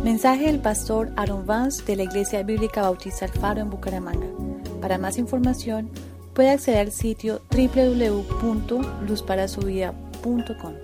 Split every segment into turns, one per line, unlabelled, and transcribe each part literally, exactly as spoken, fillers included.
Mensaje del pastor Aaron Vance de la Iglesia Bíblica Bautista El Faro en Bucaramanga. Para más información, puede acceder al sitio doble u doble u doble u punto luz para su vida punto com.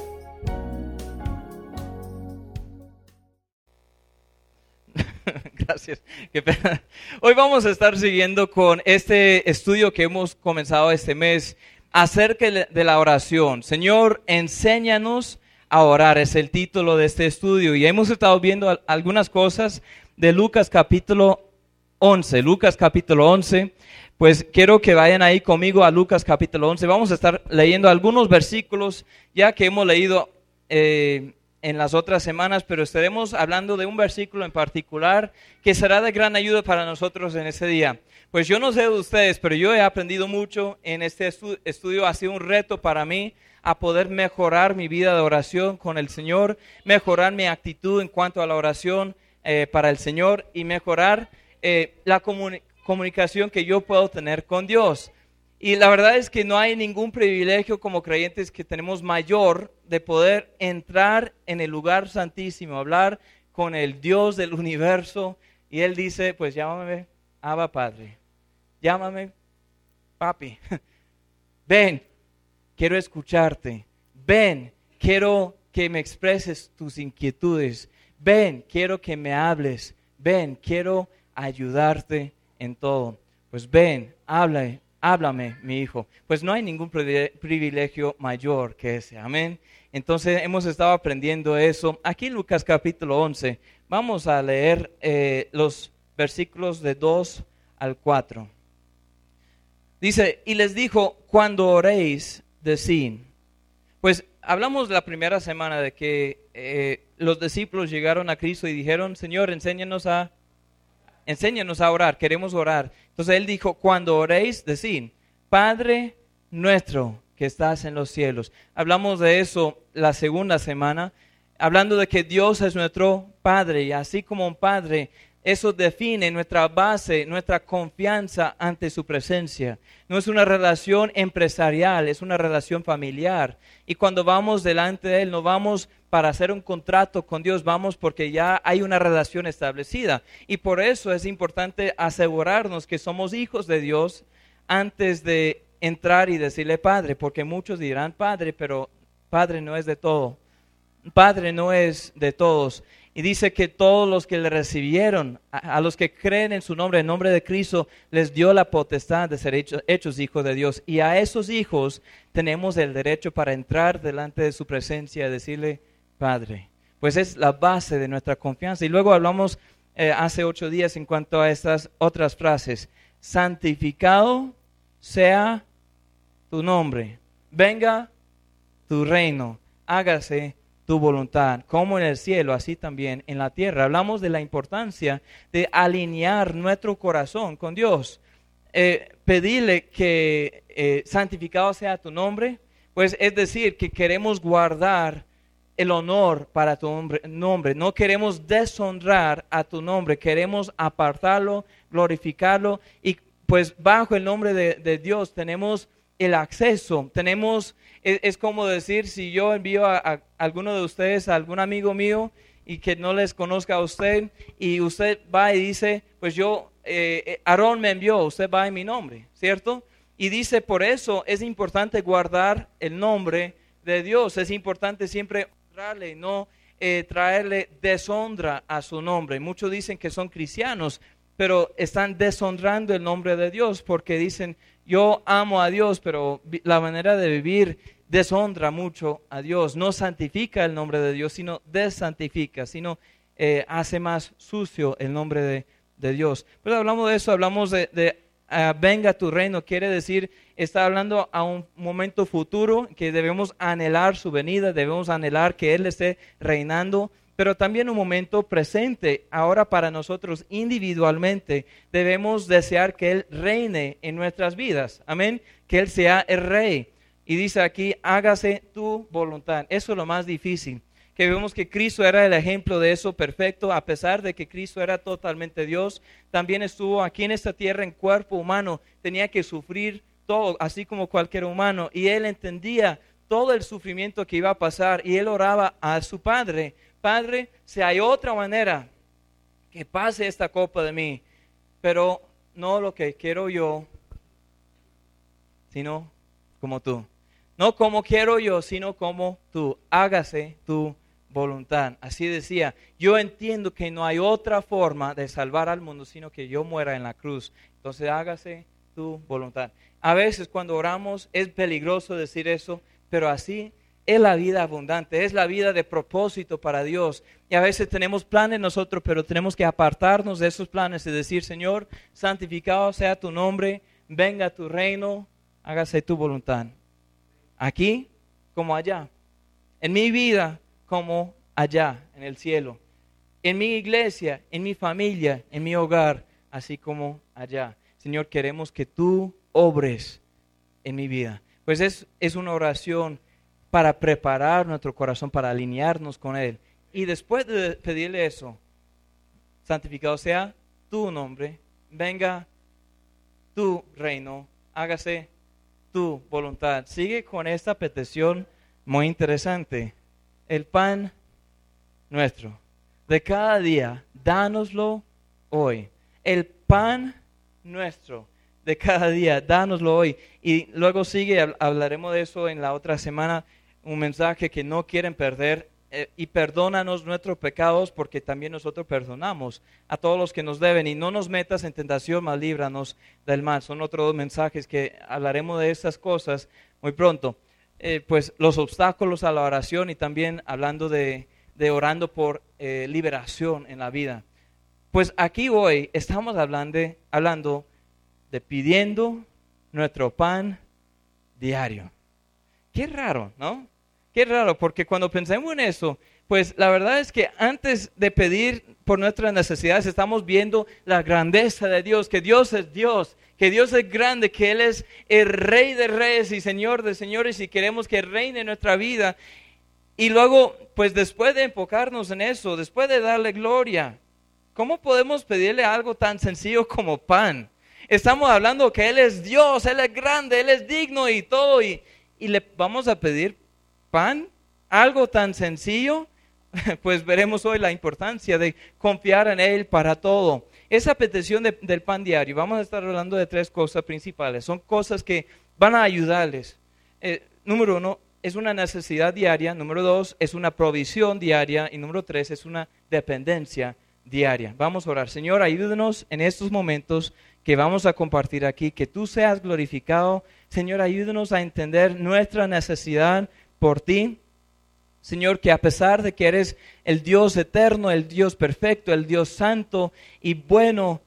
Gracias. Qué pena. Hoy vamos a estar siguiendo con este estudio que hemos comenzado este mes acerca de la oración. Señor, enséñanos a orar, es el título de este estudio. Y hemos estado viendo algunas cosas de Lucas capítulo once. Lucas capítulo once. Pues quiero que vayan ahí conmigo a Lucas capítulo once. Vamos a estar leyendo algunos versículos ya que hemos leído eh, en las otras semanas, pero estaremos hablando de un versículo en particular que será de gran ayuda para nosotros en ese día. Pues yo no sé de ustedes, pero yo he aprendido mucho en este estu- estudio. Ha sido un reto para mí a poder mejorar mi vida de oración con el Señor, mejorar mi actitud en cuanto a la oración eh, para el Señor y mejorar eh, la comuni- comunicación que yo puedo tener con Dios. Y la verdad es que no hay ningún privilegio como creyentes que tenemos mayor de poder entrar en el lugar santísimo, hablar con el Dios del universo. Y Él dice, pues llámame Abba Padre, llámame Papi, ven, quiero escucharte, ven, quiero que me expreses tus inquietudes, ven, quiero que me hables, ven, quiero ayudarte en todo. Pues ven, habla. Háblame, mi hijo. Pues no hay ningún privilegio mayor que ese, amén. Entonces hemos estado aprendiendo eso. Aquí en Lucas capítulo once, vamos a leer eh, los versículos de dos al cuatro. Dice, y les dijo, cuando oréis, decid. Pues hablamos la primera semana de que eh, los discípulos llegaron a Cristo y dijeron, Señor, enséñanos a Enséñanos a orar, queremos orar. Entonces Él dijo, cuando oréis, decid, Padre nuestro que estás en los cielos. Hablamos de eso la segunda semana, hablando de que Dios es nuestro Padre, y así como un Padre, eso define nuestra base, nuestra confianza ante su presencia. No es una relación empresarial, es una relación familiar. Y cuando vamos delante de Él, no vamos para hacer un contrato con Dios, vamos porque ya hay una relación establecida. Y por eso es importante asegurarnos que somos hijos de Dios antes de entrar y decirle Padre, porque muchos dirán Padre, pero Padre no es de todo. Padre no es de todos. Y dice que todos los que le recibieron, a, a los que creen en su nombre, en nombre de Cristo, les dio la potestad de ser hechos, hechos hijos de Dios. Y a esos hijos tenemos el derecho para entrar delante de su presencia y decirle Padre. Pues es la base de nuestra confianza. Y luego hablamos eh, hace ocho días en cuanto a estas otras frases. Santificado sea tu nombre. Venga tu reino. Hágase tu voluntad, como en el cielo, así también en la tierra. Hablamos de la importancia de alinear nuestro corazón con Dios. Eh, pedirle que eh, santificado sea tu nombre, pues es decir, que queremos guardar el honor para tu nombre, nombre. No queremos deshonrar a tu nombre, queremos apartarlo, glorificarlo, y pues bajo el nombre de, de Dios tenemos el acceso, tenemos, es, es como decir, si yo envío a, a alguno de ustedes, a algún amigo mío, y que no les conozca a usted, y usted va y dice, pues yo, eh, Aarón me envió, usted va en mi nombre, ¿cierto? Y dice, por eso es importante guardar el nombre de Dios, es importante siempre honrarle, no eh, traerle deshonra a su nombre. Muchos dicen que son cristianos, pero están deshonrando el nombre de Dios, porque dicen, yo amo a Dios, pero la manera de vivir deshonra mucho a Dios. No santifica el nombre de Dios, sino desantifica, sino eh, hace más sucio el nombre de, de Dios. Pero hablamos de eso, hablamos de, de uh, venga tu reino, quiere decir, está hablando a un momento futuro que debemos anhelar su venida, debemos anhelar que Él esté reinando, pero también un momento presente. Ahora para nosotros individualmente debemos desear que Él reine en nuestras vidas, amén, que Él sea el Rey. Y dice aquí, hágase tu voluntad. Eso es lo más difícil, que vemos que Cristo era el ejemplo de eso perfecto. A pesar de que Cristo era totalmente Dios, también estuvo aquí en esta tierra en cuerpo humano, tenía que sufrir todo, así como cualquier humano, y Él entendía todo el sufrimiento que iba a pasar, y Él oraba a su Padre Padre, si hay otra manera que pase esta copa de mí, pero no lo que quiero yo, sino como tú. No como quiero yo, sino como tú. Hágase tu voluntad. Así decía, yo entiendo que no hay otra forma de salvar al mundo, sino que yo muera en la cruz. Entonces hágase tu voluntad. A veces cuando oramos es peligroso decir eso, pero así es la vida abundante, es la vida de propósito para Dios. Y a veces tenemos planes nosotros, pero tenemos que apartarnos de esos planes y decir, Señor, santificado sea tu nombre, venga tu reino, hágase tu voluntad. Aquí como allá, en mi vida como allá, en el cielo, en mi iglesia, en mi familia, en mi hogar, así como allá. Señor, queremos que tú obres en mi vida. Pues es, es una oración para preparar nuestro corazón, para alinearnos con Él. Y después de pedirle eso, santificado sea tu nombre, venga tu reino, hágase tu voluntad. Sigue con esta petición muy interesante. El pan nuestro de cada día, dánoslo hoy. El pan nuestro de cada día, dánoslo hoy. Y luego sigue, hablaremos de eso en la otra semana, un mensaje que no quieren perder. Eh, y perdónanos nuestros pecados, porque también nosotros perdonamos a todos los que nos deben, y no nos metas en tentación, mas líbranos del mal. Son otros dos mensajes que hablaremos de estas cosas muy pronto. Eh, pues los obstáculos a la oración, y también hablando de, de orando por eh, liberación en la vida. Pues aquí hoy estamos hablando de, hablando de pidiendo nuestro pan diario. Qué raro, ¿no? Qué raro, porque cuando pensemos en eso, pues la verdad es que antes de pedir por nuestras necesidades, estamos viendo la grandeza de Dios, que Dios es Dios, que Dios es grande, que Él es el Rey de Reyes y Señor de Señores, y queremos que reine en nuestra vida. Y luego, pues después de enfocarnos en eso, después de darle gloria, ¿cómo podemos pedirle algo tan sencillo como pan? Estamos hablando que Él es Dios, Él es grande, Él es digno y todo, y, y le vamos a pedir pan, algo tan sencillo. Pues veremos hoy la importancia de confiar en Él para todo. Esa petición de, del pan diario, vamos a estar hablando de tres cosas principales. Son cosas que van a ayudarles. Eh, número uno, es una necesidad diaria. Número dos, es una provisión diaria. Y número tres, es una dependencia diaria. Vamos a orar. Señor, ayúdenos en estos momentos que vamos a compartir aquí, que tú seas glorificado. Señor, ayúdenos a entender nuestra necesidad por ti. Señor, que a pesar de que eres el Dios eterno, el Dios perfecto, el Dios santo y bueno,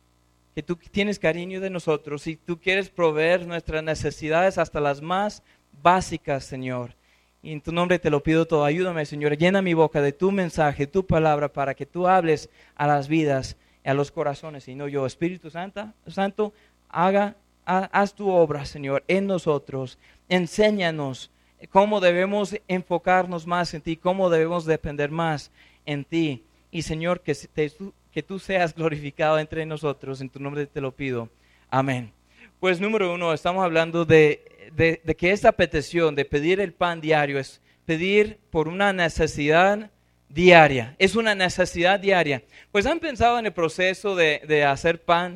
que tú tienes cariño de nosotros y tú quieres proveer nuestras necesidades hasta las más básicas, Señor. Y en tu nombre te lo pido todo. Ayúdame, Señor, llena mi boca de tu mensaje, tu palabra, para que tú hables a las vidas y a los corazones, y no yo. Espíritu Santo, Santo, haga, haz tu obra, Señor, en nosotros. Enséñanos cómo debemos enfocarnos más en ti, cómo debemos depender más en ti. Y Señor, que, te, que tú seas glorificado entre nosotros, en tu nombre te lo pido. Amén. Pues número uno, estamos hablando de, de, de que esta petición de pedir el pan diario es pedir por una necesidad diaria. Es una necesidad diaria. Pues han pensado en el proceso de, de hacer pan,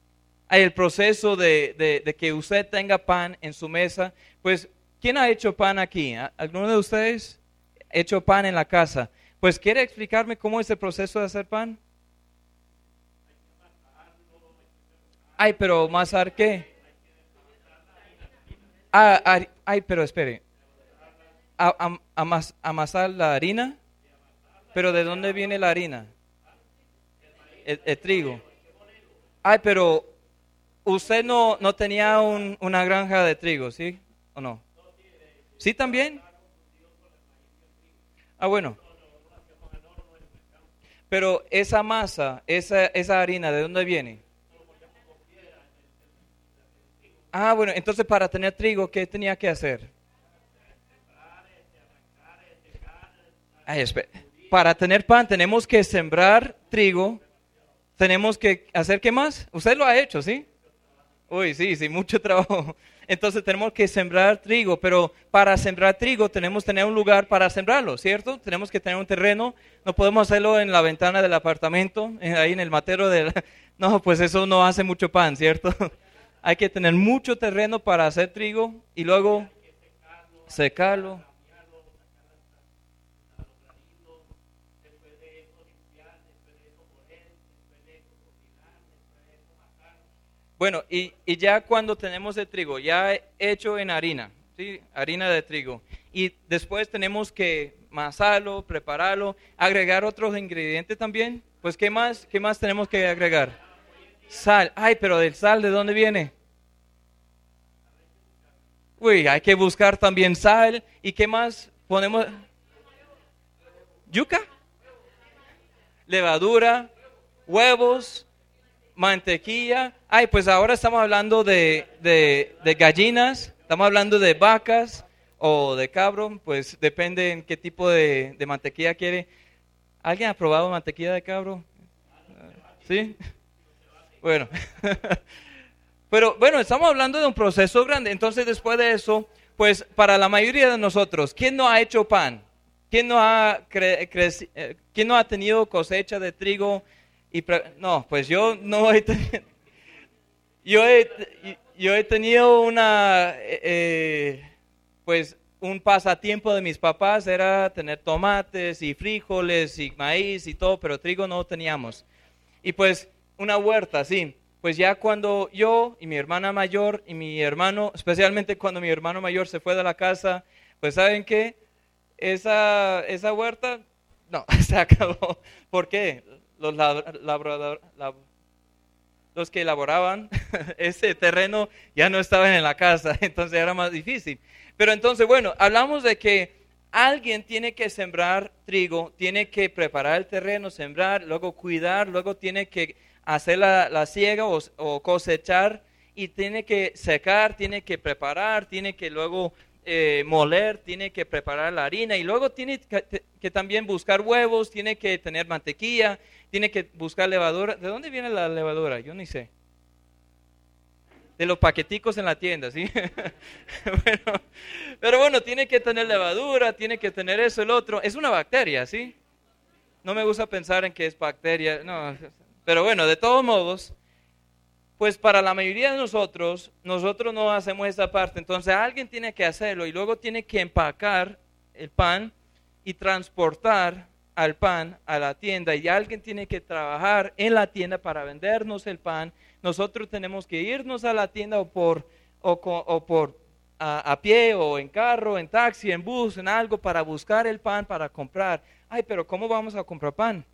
el proceso de, de, de que usted tenga pan en su mesa. Pues ¿quién ha hecho pan aquí? ¿Alguno de ustedes ha hecho pan en la casa? Pues ¿quiere explicarme cómo es el proceso de hacer pan? Ay, pero ¿masar qué? Ah, ah, ay, pero espere. A, a, amas, ¿Amasar la harina? ¿Pero de dónde viene la harina? El, el trigo. Ay, pero usted no, no tenía un, una granja de trigo, ¿sí? ¿O no? ¿Sí también? Ah, bueno. Pero esa masa, esa, esa harina, ¿de dónde viene? Ah, bueno, entonces para tener trigo, ¿qué tenía que hacer? Ay, espera. Para tener pan tenemos que sembrar trigo, tenemos que hacer ¿qué más? Usted lo ha hecho, ¿sí? Uy, sí, sí, mucho trabajo. Entonces tenemos que sembrar trigo, pero para sembrar trigo tenemos que tener un lugar para sembrarlo, ¿cierto? Tenemos que tener un terreno, no podemos hacerlo en la ventana del apartamento, ahí en el matero del... No, pues eso no hace mucho pan, ¿cierto? Hay que tener mucho terreno para hacer trigo y luego secarlo. Bueno, y, y ya cuando tenemos el trigo, ya hecho en harina, ¿sí? Harina de trigo, y después tenemos que masarlo, prepararlo, agregar otros ingredientes también, pues ¿qué más, qué más tenemos que agregar? Sal. Ay, pero del sal, ¿de dónde viene? Uy, hay que buscar también sal, ¿y qué más ponemos? ¿Yuca? Levadura, huevos, mantequilla. Ay, pues ahora estamos hablando de, de, de gallinas, estamos hablando de vacas o de cabro, pues depende en qué tipo de, de mantequilla quiere. ¿Alguien ha probado mantequilla de cabro? ¿Sí? Bueno, pero bueno, estamos hablando de un proceso grande. Entonces después de eso, pues para la mayoría de nosotros, ¿quién no ha hecho pan? ¿Quién no ha, cre creci eh, ¿quién no ha tenido cosecha de trigo? Y no, pues yo no he tenido, yo he, yo he tenido una, eh, pues un pasatiempo de mis papás era tener tomates y frijoles y maíz y todo, pero trigo no teníamos. Y pues una huerta, sí, pues ya cuando yo y mi hermana mayor y mi hermano, especialmente cuando mi hermano mayor se fue de la casa, pues ¿saben qué? Esa, esa huerta, no, se acabó. ¿Por qué? Los, labrador, lab, los que elaboraban ese terreno ya no estaban en la casa, entonces era más difícil. Pero entonces, bueno, hablamos de que alguien tiene que sembrar trigo, tiene que preparar el terreno, sembrar, luego cuidar, luego tiene que hacer la, la siega o, o cosechar y tiene que secar, tiene que preparar, tiene que luego eh, moler, tiene que preparar la harina y luego tiene que, que también buscar huevos, tiene que tener mantequilla, tiene que buscar levadura. ¿De dónde viene la levadura? Yo ni sé. De los paqueticos en la tienda, ¿sí? Bueno, pero bueno, tiene que tener levadura, tiene que tener eso, el otro. Es una bacteria, ¿sí? No me gusta pensar en que es bacteria, no. Pero bueno, de todos modos, pues para la mayoría de nosotros, nosotros no hacemos esa parte. Entonces alguien tiene que hacerlo y luego tiene que empacar el pan y transportar al pan a la tienda. Y alguien tiene que trabajar en la tienda para vendernos el pan. Nosotros tenemos que irnos a la tienda o por, o, o por a, a pie o en carro, en taxi, en bus, en algo para buscar el pan, para comprar. Ay, pero ¿cómo vamos a comprar pan?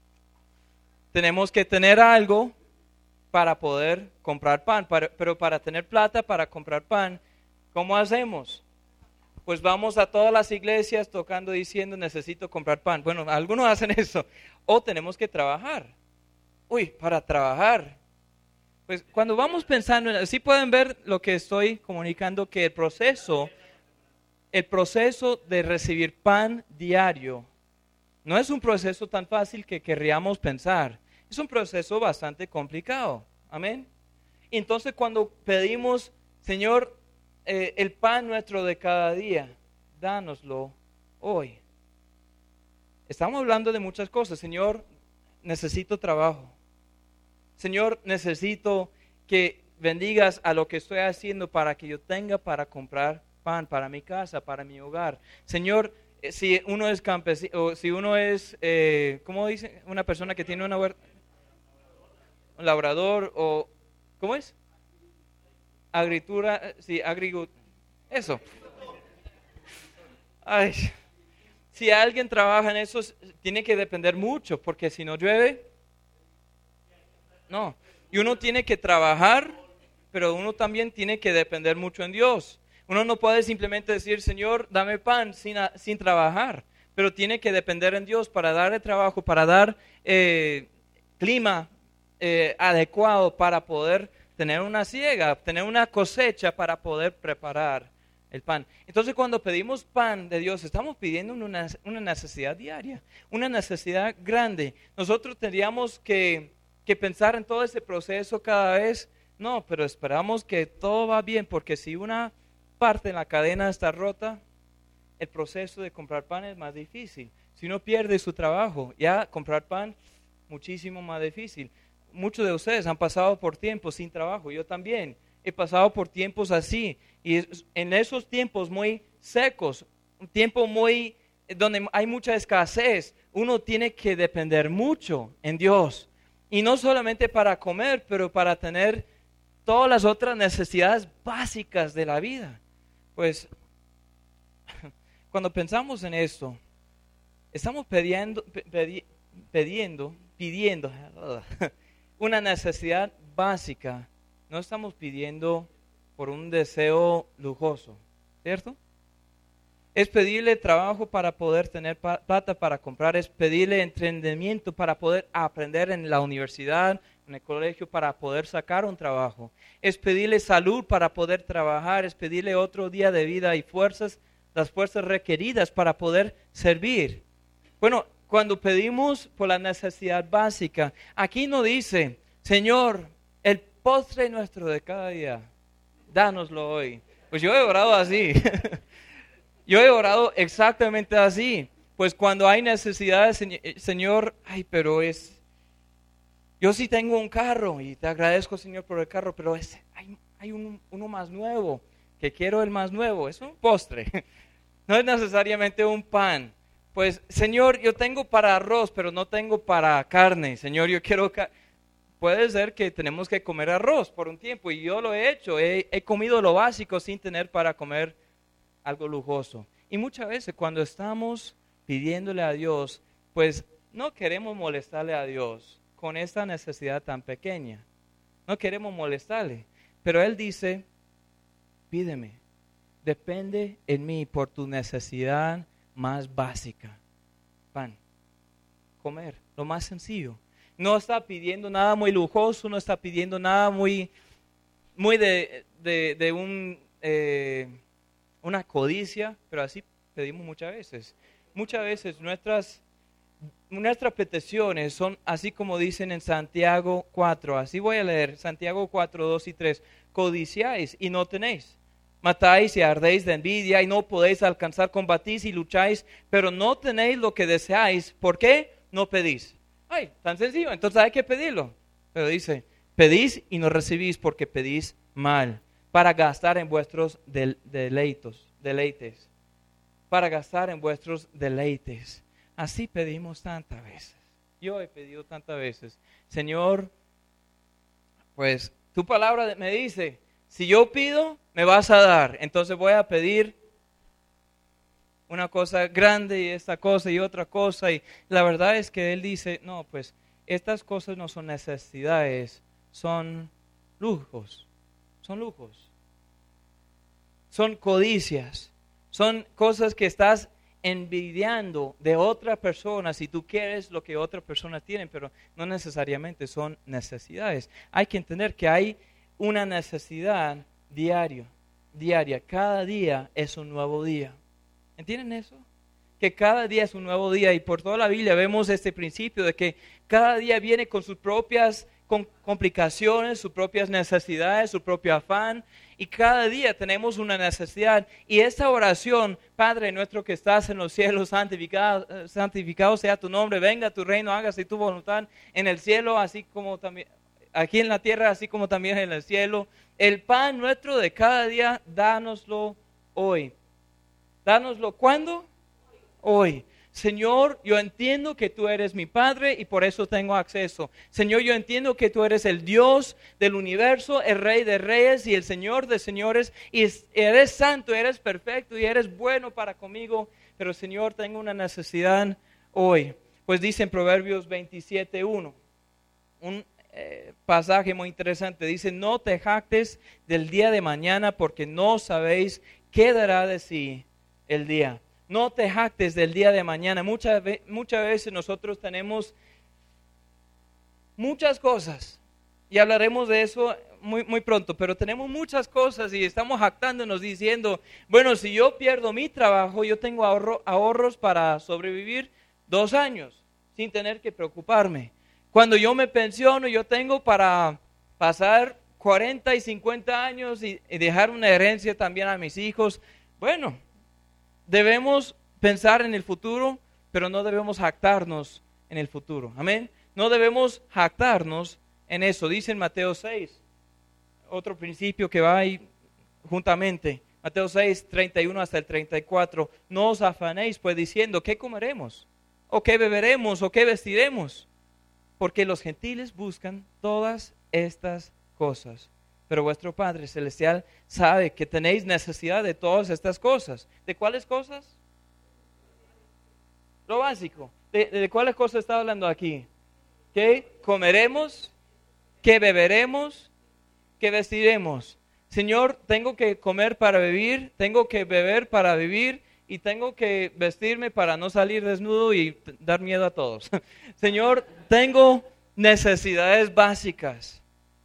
Tenemos que tener algo para poder comprar pan, para, pero para tener plata para comprar pan, ¿cómo hacemos? Pues vamos a todas las iglesias tocando, diciendo, necesito comprar pan. Bueno, algunos hacen eso. O tenemos que trabajar. Uy, para trabajar. Pues cuando vamos pensando en, sí pueden ver lo que estoy comunicando, que el proceso, el proceso de recibir pan diario, no es un proceso tan fácil que querríamos pensar. Es un proceso bastante complicado. Amén. Entonces cuando pedimos, Señor, eh, el pan nuestro de cada día, dánoslo hoy. Estamos hablando de muchas cosas. Señor, necesito trabajo. Señor, necesito que bendigas a lo que estoy haciendo para que yo tenga para comprar pan para mi casa, para mi hogar. Señor, eh, si uno es campesino, o si uno es, eh, ¿cómo dice? Una persona que tiene una huerta, un labrador o, ¿cómo es? Agricultura, sí, agricultura, eso. Ay, si alguien trabaja en eso, tiene que depender mucho, porque si no llueve, no. Y uno tiene que trabajar, pero uno también tiene que depender mucho en Dios. Uno no puede simplemente decir, Señor, dame pan sin, sin trabajar, pero tiene que depender en Dios para dar el trabajo, para dar eh, clima eh, adecuado para poder tener una siega, tener una cosecha para poder preparar el pan. Entonces cuando pedimos pan de Dios, estamos pidiendo una, una necesidad diaria, una necesidad grande. Nosotros tendríamos que, que pensar en todo ese proceso cada vez No, pero esperamos que todo va bien, porque si una parte en la cadena está rota, el proceso de comprar pan es más difícil. Si uno pierde su trabajo, ya comprar pan muchísimo más difícil. Muchos de ustedes han pasado por tiempos sin trabajo, yo también he pasado por tiempos así, y en esos tiempos muy secos, un tiempo muy donde hay mucha escasez, uno tiene que depender mucho en Dios, y no solamente para comer, pero para tener todas las otras necesidades básicas de la vida. Pues cuando pensamos en esto, estamos pidiendo, pedi, pidiendo, pidiendo una necesidad básica. No estamos pidiendo por un deseo lujoso, ¿cierto? Es pedirle trabajo para poder tener plata para comprar, es pedirle entrenamiento para poder aprender en la universidad, en el colegio, para poder sacar un trabajo. Es pedirle salud para poder trabajar, es pedirle otro día de vida y fuerzas, las fuerzas requeridas para poder servir. Bueno, cuando pedimos por la necesidad básica, aquí no dice, Señor, el postre nuestro de cada día, dánoslo hoy. Pues yo he orado así. Yo he orado exactamente así. Pues cuando hay necesidades, Señor, ay, pero es, yo sí tengo un carro y te agradezco, Señor, por el carro, pero es, hay, hay un, uno más nuevo, que quiero el más nuevo, es un postre, no es necesariamente un pan. Pues, Señor, yo tengo para arroz, pero no tengo para carne, Señor, yo quiero ca- puede ser que tenemos que comer arroz por un tiempo, y yo lo he hecho, he, he comido lo básico sin tener para comer algo lujoso. Y muchas veces cuando estamos pidiéndole a Dios, pues no queremos molestarle a Dios con esta necesidad tan pequeña. No queremos molestarle. Pero Él dice, pídeme, depende en mí por tu necesidad más básica. Pan, comer, lo más sencillo. No está pidiendo nada muy lujoso, no está pidiendo nada muy, muy de, de, de un... Eh, una codicia, pero así pedimos muchas veces. Muchas veces nuestras, nuestras peticiones son así como dicen en Santiago cuatro, así voy a leer, Santiago cuatro, dos y tres, codiciáis y no tenéis, matáis y ardéis de envidia y no podéis alcanzar, combatís y lucháis, pero no tenéis lo que deseáis, ¿por qué? No pedís. Ay, tan sencillo, entonces hay que pedirlo, pero dice, pedís y no recibís porque pedís mal, para gastar en vuestros del, deleitos, deleites, para gastar en vuestros deleites. Así pedimos tantas veces. Yo he pedido tantas veces, Señor, pues tu palabra me dice, si yo pido, me vas a dar. Entonces voy a pedir una cosa grande y esta cosa y otra cosa. Y la verdad es que Él dice, no, pues estas cosas no son necesidades, son lujos. Son lujos, son codicias, son cosas que estás envidiando de otra persona si tú quieres lo que otra persona tiene, pero no necesariamente son necesidades. Hay que entender que hay una necesidad diaria, diaria, cada día es un nuevo día. ¿Entienden eso? Que cada día es un nuevo día, y por toda la Biblia vemos este principio de que cada día viene con sus propias con complicaciones, sus propias necesidades, su propio afán, y cada día tenemos una necesidad. Y esta oración, Padre nuestro que estás en los cielos, santificado, santificado sea tu nombre, venga tu reino, hágase tu voluntad en el cielo, así como también aquí en la tierra, así como también en el cielo. El pan nuestro de cada día, dánoslo hoy. ¿Dánoslo cuándo? Hoy. Señor, yo entiendo que tú eres mi Padre y por eso tengo acceso. Señor, yo entiendo que tú eres el Dios del universo, el Rey de reyes y el Señor de señores, y eres santo, eres perfecto y eres bueno para conmigo, pero Señor, tengo una necesidad hoy. Pues dice en Proverbios veintisiete uno, un eh, pasaje muy interesante, dice, no te jactes del día de mañana porque no sabéis qué dará de sí el día. No te jactes del día de mañana. Muchas, muchas veces nosotros tenemos muchas cosas, y hablaremos de eso muy, muy pronto, pero tenemos muchas cosas y estamos jactándonos diciendo, bueno, si yo pierdo mi trabajo, yo tengo ahorro, ahorros para sobrevivir dos años sin tener que preocuparme. Cuando yo me pensiono, yo tengo para pasar cuarenta y cincuenta años y, y dejar una herencia también a mis hijos. Bueno, debemos pensar en el futuro, pero no debemos jactarnos en el futuro. Amén. No debemos jactarnos en eso. Dice en Mateo seis, otro principio que va ahí juntamente. Mateo seis, treinta y uno hasta el treinta y cuatro. No os afanéis pues diciendo, ¿qué comeremos? ¿O qué beberemos? ¿O qué vestiremos? Porque los gentiles buscan todas estas cosas. Pero vuestro Padre Celestial sabe que tenéis necesidad de todas estas cosas. ¿De cuáles cosas? Lo básico. ¿De, de cuáles cosas está hablando aquí? ¿Qué comeremos? ¿Qué beberemos? ¿Qué vestiremos? Señor, tengo que comer para vivir, tengo que beber para vivir y tengo que vestirme para no salir desnudo y dar miedo a todos. Señor, tengo necesidades básicas.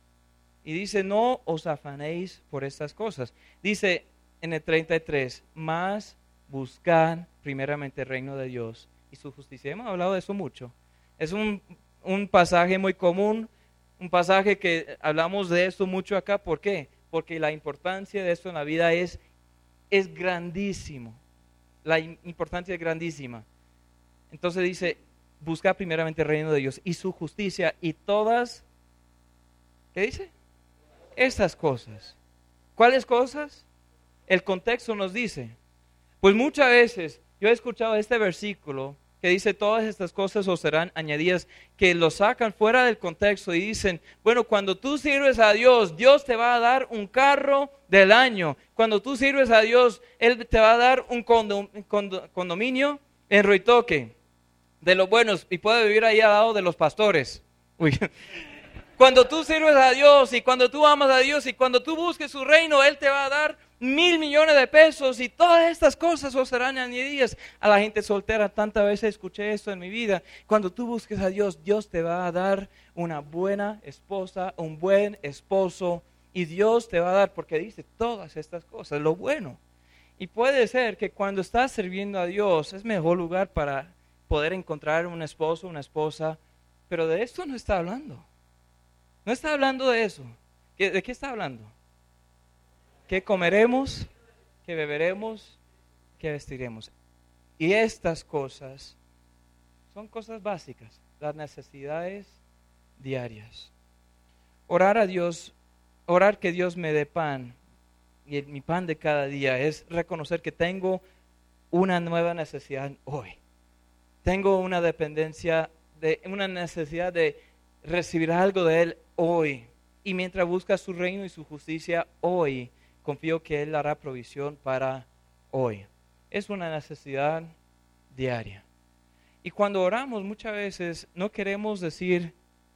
Y dice, no os afanéis por estas cosas. Dice en el treinta y tres, mas buscad primeramente el reino de Dios y su justicia. Hemos hablado de eso mucho. Es un, un pasaje muy común, un pasaje que hablamos de esto mucho acá. ¿Por qué? Porque la importancia de esto en la vida es, es grandísimo. La importancia es grandísima. Entonces dice, busca primeramente el reino de Dios y su justicia y todas, ¿qué dice? Estas cosas. ¿Cuáles cosas? El contexto nos dice. Pues muchas veces yo he escuchado este versículo que dice todas estas cosas os serán añadidas, que lo sacan fuera del contexto y dicen, bueno, cuando tú sirves a Dios, Dios te va a dar un carro del año. Cuando tú sirves a Dios, Él te va a dar un condo, condo, condominio en Roitoque, de los buenos, y puede vivir ahí al lado de los pastores. Uy. Cuando tú sirves a Dios y cuando tú amas a Dios y cuando tú busques su reino, Él te va a dar mil millones de pesos y todas estas cosas os serán añadidas. A la gente soltera, tantas veces escuché esto en mi vida. Cuando tú busques a Dios, Dios te va a dar una buena esposa, un buen esposo y Dios te va a dar, porque dice todas estas cosas, lo bueno. Y puede ser que cuando estás sirviendo a Dios es mejor lugar para poder encontrar un esposo, una esposa, pero de esto no está hablando. No está hablando de eso. ¿De qué está hablando? ¿Qué comeremos? ¿Qué beberemos? ¿Qué vestiremos? Y estas cosas son cosas básicas, las necesidades diarias. Orar a Dios, orar que Dios me dé pan, y el, mi pan de cada día es reconocer que tengo una nueva necesidad hoy. Tengo una dependencia, de, una necesidad de recibir algo de Él hoy. Y mientras busca su reino y su justicia hoy, confío que Él hará provisión para hoy. Es una necesidad diaria. Y cuando oramos muchas veces no queremos decir,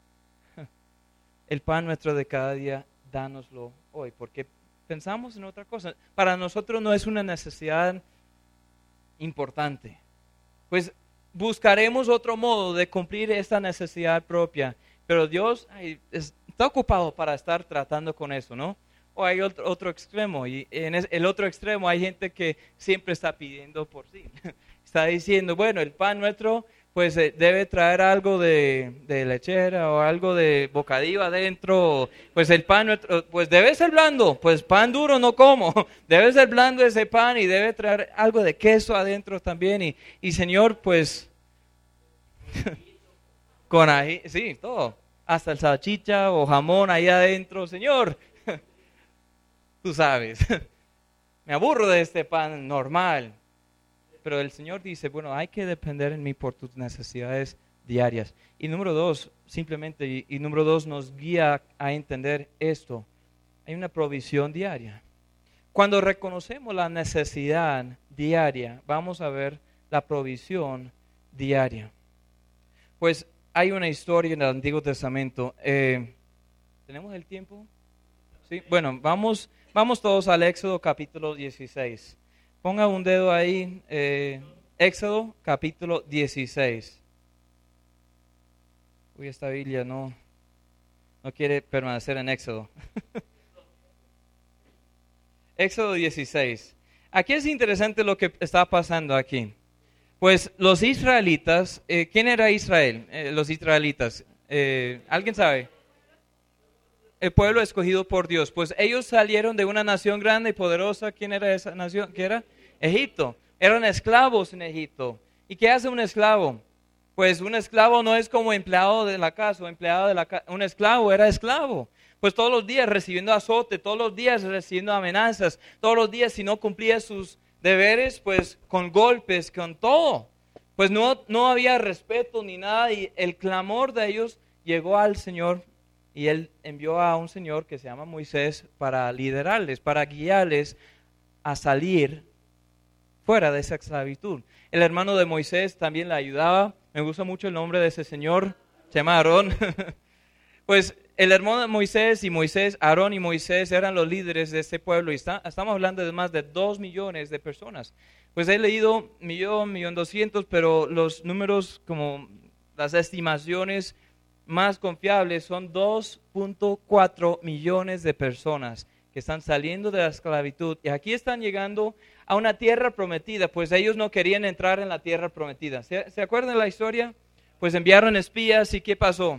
el pan nuestro de cada día, dánoslo hoy, porque pensamos en otra cosa. Para nosotros no es una necesidad importante. Pues buscaremos otro modo de cumplir esta necesidad propia. Pero Dios ay, está ocupado para estar tratando con eso, ¿no? O hay otro, otro extremo, y en el otro extremo hay gente que siempre está pidiendo por sí. Está diciendo, bueno, el pan nuestro pues eh, debe traer algo de, de lechera o algo de bocadillo adentro. Pues el pan nuestro, pues debe ser blando, pues pan duro no como. Debe ser blando ese pan y debe traer algo de queso adentro también. Y, y Señor, pues... Con ahí, sí, todo, hasta el salchicha o jamón ahí adentro. Señor, tú sabes, me aburro de este pan normal. Pero el Señor dice, bueno, hay que depender en mí por tus necesidades diarias. Y número dos, simplemente, y, y número dos nos guía a entender esto. Hay una provisión diaria. Cuando reconocemos la necesidad diaria, vamos a ver la provisión diaria. Pues hay una historia en el Antiguo Testamento. Eh, ¿Tenemos el tiempo? Sí. Bueno, vamos, vamos todos al Éxodo capítulo dieciséis. Ponga un dedo ahí, eh, Éxodo capítulo dieciséis. Uy, esta Biblia no, no quiere permanecer en Éxodo. Éxodo dieciséis. Aquí es interesante lo que está pasando aquí. Pues los israelitas, eh, ¿quién era Israel? Eh, los israelitas, eh, ¿alguien sabe? el pueblo escogido por Dios. Pues ellos salieron de una nación grande y poderosa. ¿Quién era esa nación? ¿Qué era? Egipto. Eran esclavos en Egipto. ¿Y qué hace un esclavo? Pues un esclavo no es como empleado de la casa o empleado de la casa. Un esclavo era esclavo. Pues todos los días recibiendo azote, todos los días recibiendo amenazas, todos los días si no cumplía sus deberes, pues con golpes, con todo. Pues no, no había respeto ni nada y el clamor de ellos llegó al Señor y Él envió a un Señor que se llama Moisés para liderarles, para guiarles a salir fuera de esa esclavitud. El hermano de Moisés también le ayudaba. Me gusta mucho el nombre de ese señor, se llama Aarón. Pues el hermano de Moisés y Moisés, Aarón y Moisés eran los líderes de este pueblo y está, estamos hablando de más de dos millones de personas. Pues he leído millón, millón doscientos, pero los números como las estimaciones más confiables son dos punto cuatro millones de personas que están saliendo de la esclavitud y aquí están llegando a una tierra prometida, pues ellos no querían entrar en la tierra prometida. ¿Se, ¿se acuerdan de la historia? Pues enviaron espías y ¿qué pasó?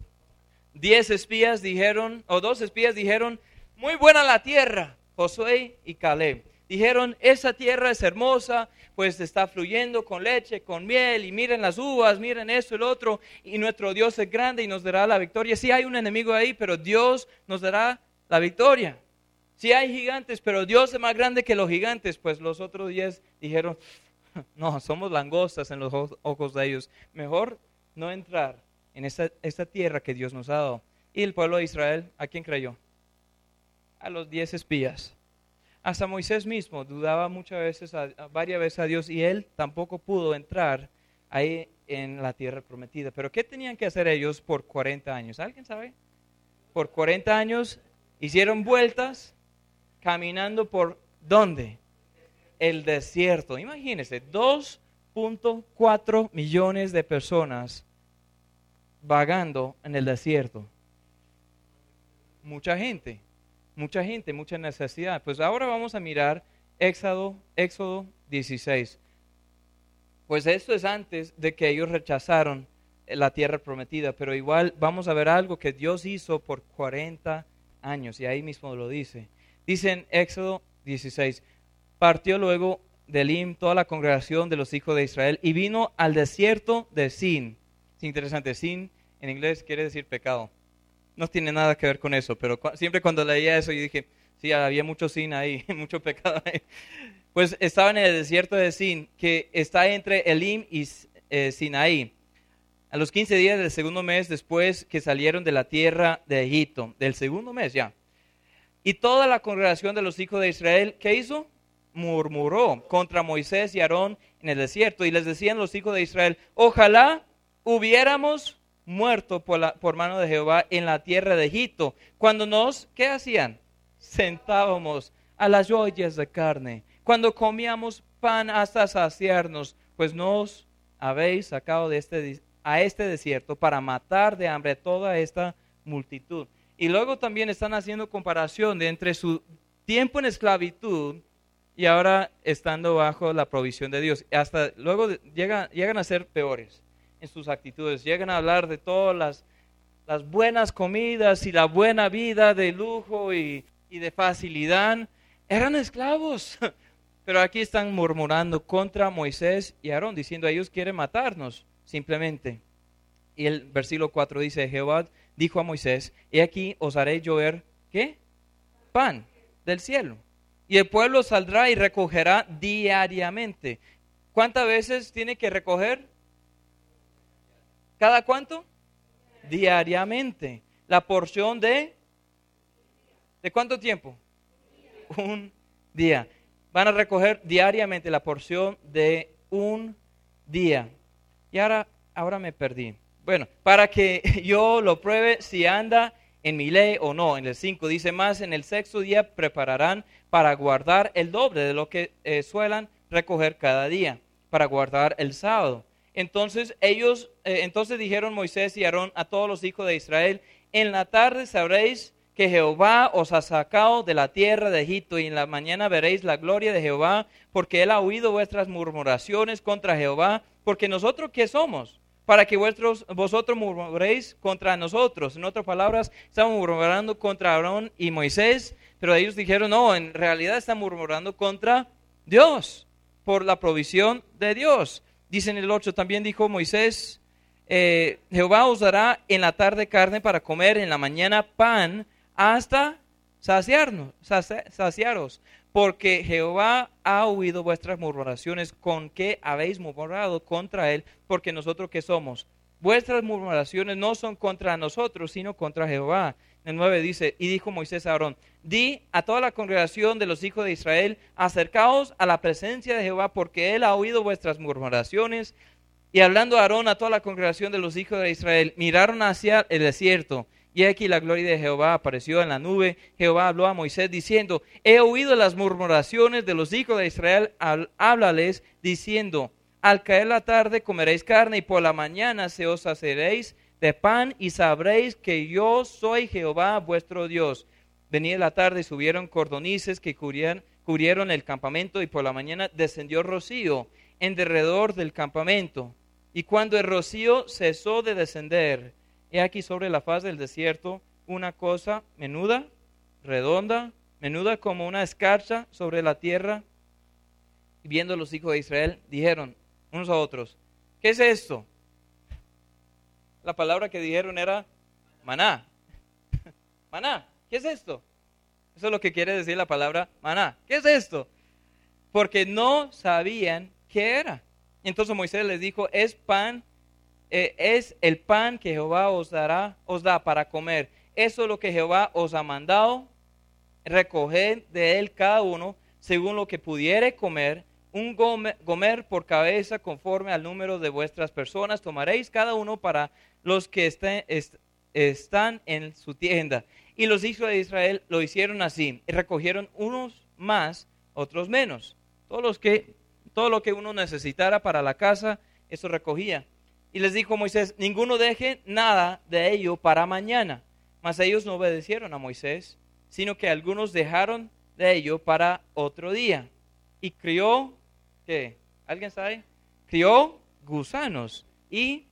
Diez espías dijeron, o dos espías dijeron, muy buena la tierra, Josué y Caleb. Dijeron, esa tierra es hermosa, pues está fluyendo con leche, con miel, y miren las uvas, miren esto y lo otro, y nuestro Dios es grande y nos dará la victoria. Sí hay un enemigo ahí, pero Dios nos dará la victoria. Sí hay gigantes, pero Dios es más grande que los gigantes. Pues los otros diez dijeron, no, somos langostas en los ojos de ellos. Mejor no entrar en esta, esta tierra que Dios nos ha dado. Y el pueblo de Israel, ¿a quién creyó? A los diez espías. Hasta Moisés mismo dudaba muchas veces, a, a varias veces a Dios, y él tampoco pudo entrar ahí en la tierra prometida. Pero ¿qué tenían que hacer ellos por cuarenta años? ¿Alguien sabe? Por cuarenta años hicieron vueltas caminando por ¿dónde? El desierto. Imagínense, dos punto cuatro millones de personas vagando en el desierto. Mucha gente, mucha gente, mucha necesidad. Pues ahora vamos a mirar Éxodo, Éxodo dieciséis. Pues esto es antes de que ellos rechazaron la tierra prometida, pero igual vamos a ver algo que Dios hizo por cuarenta años, y ahí mismo lo dice. Dice en Éxodo dieciséis, partió luego de Elim toda la congregación de los hijos de Israel y vino al desierto de Sin. Es interesante, Sin en inglés quiere decir pecado. No tiene nada que ver con eso, pero cu- siempre cuando leía eso yo dije, sí, había mucho Sin ahí, mucho pecado ahí. Pues estaba en el desierto de Sin, que está entre Elim y eh, Sinaí. A los quince días del segundo mes después que salieron de la tierra de Egipto, del segundo mes ya. Y toda la congregación de los hijos de Israel, ¿qué hizo? Murmuró contra Moisés y Aarón en el desierto. Y les decían los hijos de Israel, ojalá hubiéramos muerto por, la, por mano de Jehová en la tierra de Egipto. Cuando nos, ¿qué hacían? Sentábamos a las ollas de carne. Cuando comíamos pan hasta saciarnos, pues nos habéis sacado de este, a este desierto para matar de hambre toda esta multitud. Y luego también están haciendo comparación de entre su tiempo en esclavitud y ahora estando bajo la provisión de Dios. Hasta luego llegan, llegan a ser peores en sus actitudes. Llegan a hablar de todas las, las buenas comidas y la buena vida de lujo y, y de facilidad. Eran esclavos. Pero aquí están murmurando contra Moisés y Aarón, diciendo ellos quieren matarnos simplemente. Y el versículo cuatro dice, Jehová dijo a Moisés, he aquí os haré llover, ¿qué? Pan del cielo. Y el pueblo saldrá y recogerá diariamente. ¿Cuántas veces tiene que recoger? ¿Cada cuánto? Diariamente. La porción de, ¿de cuánto tiempo? Un día. Van a recoger diariamente la porción de un día. Y ahora, ahora me perdí. Bueno, para que yo lo pruebe si anda en mi ley o no. En el cinco dice más, en el sexto día prepararán para guardar el doble de lo que eh, suelan recoger cada día, para guardar el sábado. Entonces ellos, eh, entonces dijeron Moisés y Aarón a todos los hijos de Israel, en la tarde sabréis que Jehová os ha sacado de la tierra de Egipto, y en la mañana veréis la gloria de Jehová, porque él ha oído vuestras murmuraciones contra Jehová, porque nosotros ¿qué somos? para que vuestros, vosotros murmuréis contra nosotros. En otras palabras, estaban murmurando contra Aarón y Moisés, pero ellos dijeron, no, en realidad están murmurando contra Dios, por la provisión de Dios. Dice en el ocho, también dijo Moisés, eh, Jehová os dará en la tarde carne para comer, en la mañana pan, hasta saciarnos, saci- saciaros, porque Jehová ha oído vuestras murmuraciones con que habéis murmurado contra él, porque nosotros ¿qué somos? Vuestras murmuraciones no son contra nosotros, sino contra Jehová. En el nueve dice, y dijo Moisés a Aarón, di a toda la congregación de los hijos de Israel, acercaos a la presencia de Jehová, porque él ha oído vuestras murmuraciones. Y hablando a Aarón a toda la congregación de los hijos de Israel, miraron hacia el desierto, y aquí la gloria de Jehová apareció en la nube. Jehová habló a Moisés diciendo, he oído las murmuraciones de los hijos de Israel, háblales diciendo, al caer la tarde comeréis carne, y por la mañana se os saciaréis de pan, y sabréis que yo soy Jehová vuestro Dios. Venía la tarde y subieron cordonices que cubrieron, cubrieron el campamento, y por la mañana descendió rocío en derredor del campamento. Y cuando el rocío cesó de descender, he aquí sobre la faz del desierto una cosa menuda, redonda, menuda como una escarcha sobre la tierra. Y viendo los hijos de Israel, dijeron unos a otros, ¿qué es esto? La palabra que dijeron era maná. Maná, ¿qué es esto? Eso es lo que quiere decir la palabra maná. ¿Qué es esto? Porque no sabían qué era. Entonces Moisés les dijo, es pan, eh, es el pan que Jehová os dará, os da para comer. Eso es lo que Jehová os ha mandado. Recoged de él cada uno según lo que pudiere comer, un gomer, gomer por cabeza conforme al número de vuestras personas. Tomaréis cada uno para los que estén, est, están en su tienda. Y los hijos de Israel lo hicieron así, y recogieron unos más, otros menos. Todos los que, todo lo que uno necesitara para la casa, eso recogía. Y les dijo Moisés, ninguno deje nada de ello para mañana. Mas ellos no obedecieron a Moisés, sino que algunos dejaron de ello para otro día. Y crió, ¿qué? ¿Alguien sabe? Crió gusanos y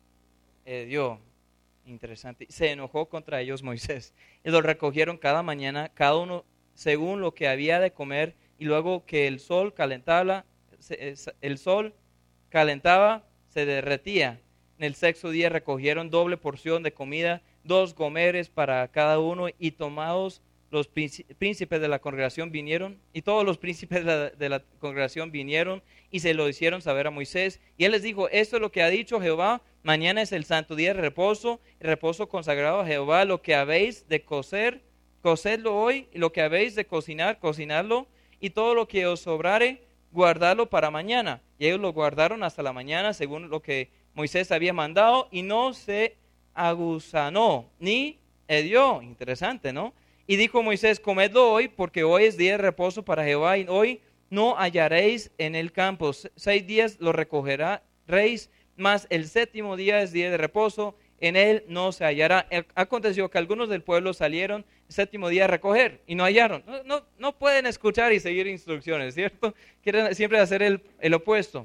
dio. Interesante. Se enojó contra ellos Moisés. Y los recogieron cada mañana, cada uno según lo que había de comer. Y luego que el sol calentaba, el sol calentaba, se derretía. En el sexto día recogieron doble porción de comida, dos gomeres para cada uno, y tomados los príncipes de la congregación vinieron, y todos los príncipes de la, de la congregación vinieron, y se lo hicieron saber a Moisés. Y él les dijo, esto es lo que ha dicho Jehová, mañana es el santo día de reposo, el reposo consagrado a Jehová, lo que habéis de cocer, cocedlo hoy, y lo que habéis de cocinar, cocinadlo, y todo lo que os sobrare, guardadlo para mañana. Y ellos lo guardaron hasta la mañana, según lo que Moisés había mandado, y no se aguzanó, ni hedió. Interesante, ¿no? Y dijo Moisés, comedlo hoy, porque hoy es día de reposo para Jehová, y hoy no hallaréis en el campo. Seis días lo recogeréis, mas el séptimo día es día de reposo, en él no se hallará. Aconteció que algunos del pueblo salieron el séptimo día a recoger, y no hallaron. No, no, no pueden escuchar y seguir instrucciones, ¿cierto? Quieren siempre hacer el, el opuesto.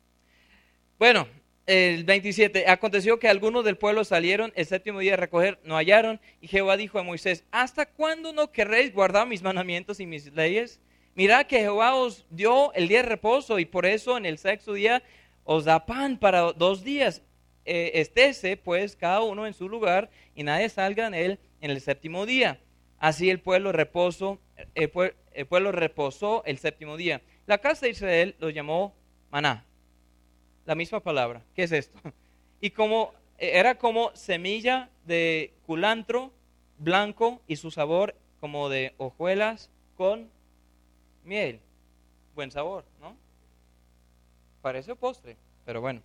Bueno, el veintisiete, aconteció que algunos del pueblo salieron el séptimo día a recoger, no hallaron, y Jehová dijo a Moisés, ¿hasta cuándo no querréis guardar mis mandamientos y mis leyes? Mirad que Jehová os dio el día de reposo, y por eso en el sexto día os da pan para dos días. Eh, estése pues cada uno en su lugar, y nadie salga en él en el séptimo día. Así el pueblo reposó, el, pue, el pueblo reposó el séptimo día. La casa de Israel lo llamó maná. La misma palabra. ¿Qué es esto? Y como era como semilla de culantro blanco, y su sabor como de hojuelas con miel. Buen sabor, ¿no? Parece postre, pero bueno.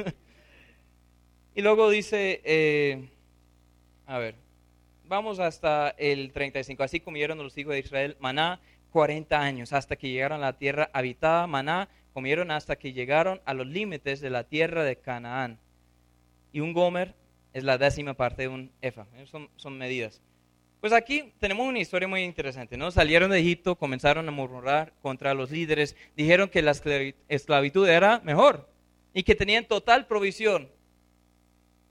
Y luego dice, eh, a ver, vamos hasta el treinta y cinco. Así comieron los hijos de Israel maná cuarenta años, hasta que llegaron a la tierra habitada. Maná comieron hasta que llegaron a los límites de la tierra de Canaán. Y un gomer es la décima parte de un efa. Son, son medidas. Pues aquí tenemos una historia muy interesante, ¿no? Salieron de Egipto, comenzaron a murmurar contra los líderes, dijeron que la esclavitud era mejor y que tenían total provisión.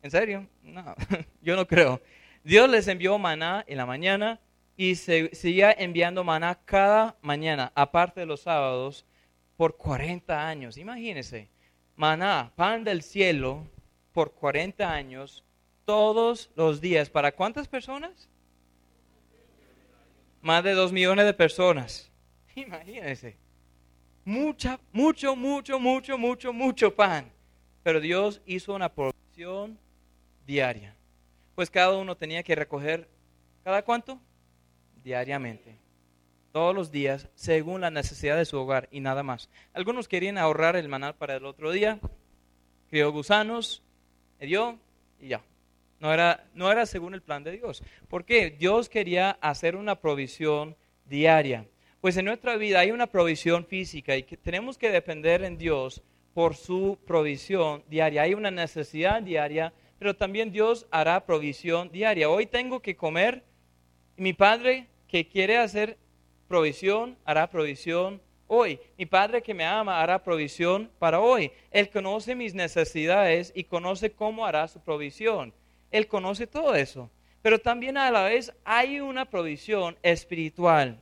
¿En serio? No, yo no creo. Dios les envió maná en la mañana y se seguía enviando maná cada mañana, aparte de los sábados, por cuarenta años. Imagínense, maná, pan del cielo, por cuarenta años, todos los días. ¿Para cuántas personas? Más de dos millones de personas. Imagínense. Mucha, mucho, mucho, mucho, mucho, mucho pan. Pero Dios hizo una provisión diaria. Pues cada uno tenía que recoger, ¿cada cuánto? Diariamente. Todos los días, según la necesidad de su hogar y nada más. Algunos querían ahorrar el maná para el otro día. Crió gusanos, me dio y ya. No era, no era según el plan de Dios. ¿Por qué? Dios quería hacer una provisión diaria. Pues en nuestra vida hay una provisión física y que tenemos que depender en Dios por su provisión diaria. Hay una necesidad diaria, pero también Dios hará provisión diaria. Hoy tengo que comer y mi Padre que quiere hacer provisión, hará provisión hoy. Mi Padre que me ama hará provisión para hoy. Él conoce mis necesidades y conoce cómo hará su provisión. Él conoce todo eso. Pero también a la vez hay una provisión espiritual.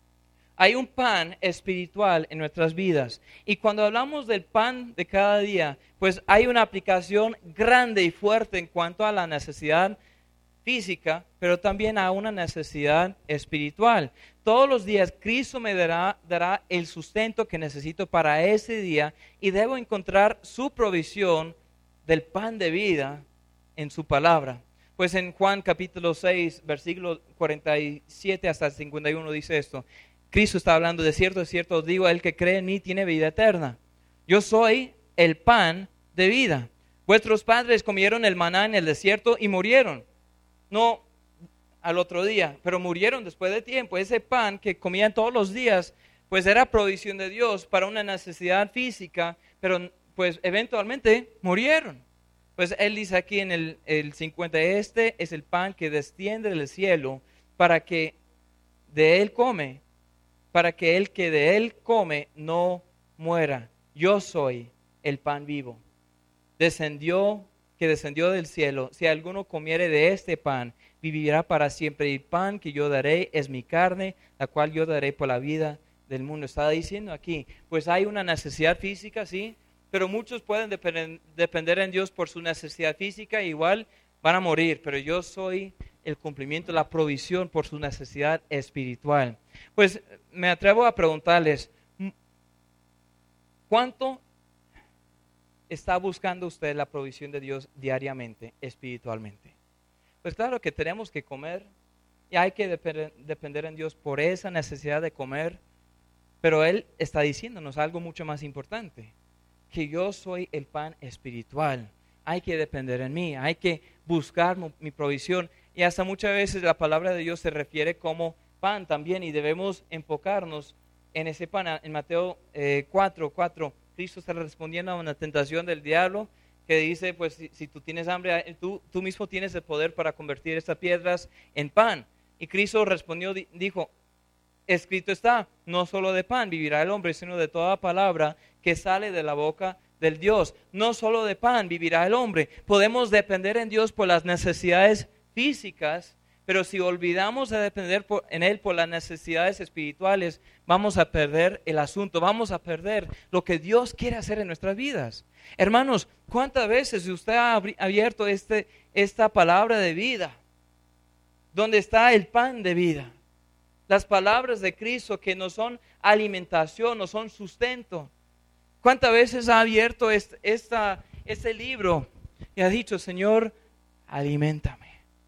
Hay un pan espiritual en nuestras vidas. Y cuando hablamos del pan de cada día, pues hay una aplicación grande y fuerte en cuanto a la necesidad física, pero también a una necesidad espiritual. Todos los días Cristo me dará, dará el sustento que necesito para ese día y debo encontrar su provisión del pan de vida en su palabra. Pues en Juan capítulo seis, versículo cuarenta y siete hasta cincuenta y uno dice esto. Cristo está hablando, de cierto, de cierto os digo, el que cree en mí tiene vida eterna. Yo soy el pan de vida. Vuestros padres comieron el maná en el desierto y murieron. No al otro día, pero murieron después de tiempo. Ese pan que comían todos los días, pues era provisión de Dios para una necesidad física, pero pues eventualmente murieron. Pues él dice aquí en el, el cincuenta, este es el pan que desciende del cielo para que de él come, para que el que de él come no muera. Yo soy el pan vivo. Descendió, que descendió del cielo. Si alguno comiere de este pan, vivirá para siempre. Y el pan que yo daré es mi carne, la cual yo daré por la vida del mundo. Está diciendo aquí, pues hay una necesidad física, sí, pero muchos pueden depender, depender en Dios por su necesidad física, igual van a morir, pero yo soy el cumplimiento, la provisión por su necesidad espiritual. Pues me atrevo a preguntarles, ¿cuánto está buscando usted la provisión de Dios diariamente, espiritualmente? Pues claro que tenemos que comer y hay que depender, depender en Dios por esa necesidad de comer, pero Él está diciéndonos algo mucho más importante, que yo soy el pan espiritual. Hay que depender en mí, hay que buscar mi provisión. Y hasta muchas veces la palabra de Dios se refiere como pan también y debemos enfocarnos en ese pan. En Mateo eh, cuatro, cuatro, Cristo está respondiendo a una tentación del diablo que dice, pues si, si tú tienes hambre, tú, tú mismo tienes el poder para convertir estas piedras en pan. Y Cristo respondió, dijo, escrito está, no solo de pan vivirá el hombre, sino de toda palabra que sale de la boca del Dios. No solo de pan vivirá el hombre. Podemos depender en Dios por las necesidades físicas, pero si olvidamos de depender por, en Él por las necesidades espirituales, vamos a perder el asunto, vamos a perder lo que Dios quiere hacer en nuestras vidas. Hermanos, ¿cuántas veces usted ha abierto este, esta palabra de vida? Donde está el pan de vida. Las palabras de Cristo que no son alimentación, no son sustento. ¿Cuántas veces ha abierto este, esta, este libro y ha dicho, Señor, aliméntame?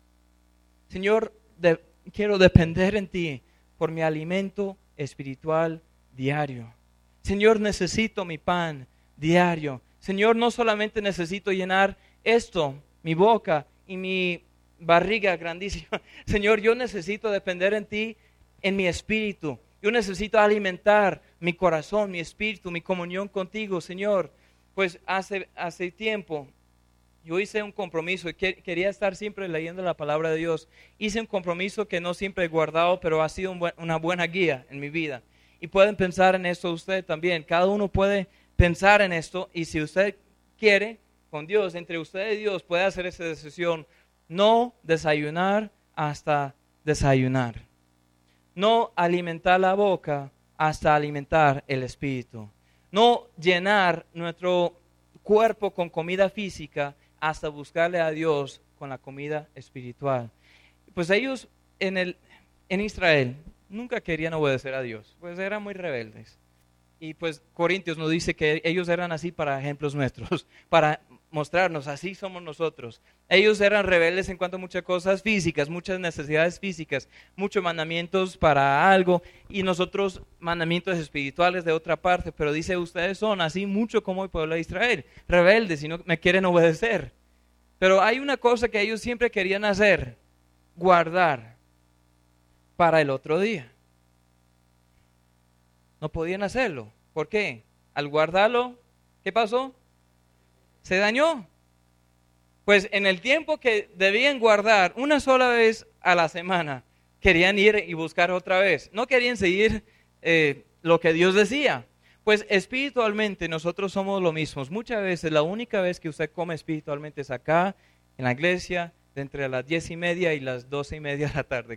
Señor, de, quiero depender en ti por mi alimento espiritual diario. Señor, necesito mi pan diario. Señor, no solamente necesito llenar esto, mi boca y mi barriga grandísima. Señor, yo necesito depender en ti en mi espíritu. Yo necesito alimentar mi corazón, mi espíritu, mi comunión contigo, Señor. Pues hace, hace tiempo yo hice un compromiso y que, quería estar siempre leyendo la palabra de Dios. Hice un compromiso que no siempre he guardado, pero ha sido un buen, una buena guía en mi vida. Y pueden pensar en esto ustedes también. Cada uno puede pensar en esto y si usted quiere, con Dios, entre usted y Dios, puede hacer esa decisión. No desayunar hasta desayunar. No alimentar la boca hasta alimentar el espíritu. No llenar nuestro cuerpo con comida física hasta buscarle a Dios con la comida espiritual. Pues ellos en, el, en Israel nunca querían obedecer a Dios, pues eran muy rebeldes. Y pues Corintios nos dice que ellos eran así para ejemplos nuestros, para mostrarnos, así somos nosotros. Ellos eran rebeldes en cuanto a muchas cosas físicas, muchas necesidades físicas, muchos mandamientos para algo y nosotros mandamientos espirituales de otra parte. Pero dice, ustedes son así mucho como el pueblo de Israel, rebeldes y no me quieren obedecer. Pero hay una cosa que ellos siempre querían hacer, guardar para el otro día. No podían hacerlo. ¿Por qué? Al guardarlo, ¿qué pasó? Se dañó. Pues en el tiempo que debían guardar una sola vez a la semana, querían ir y buscar otra vez. No querían seguir eh, lo que Dios decía. Pues espiritualmente nosotros somos lo mismo. Muchas veces la única vez que usted come espiritualmente es acá, en la iglesia, de entre las diez y media y las doce y media de la tarde.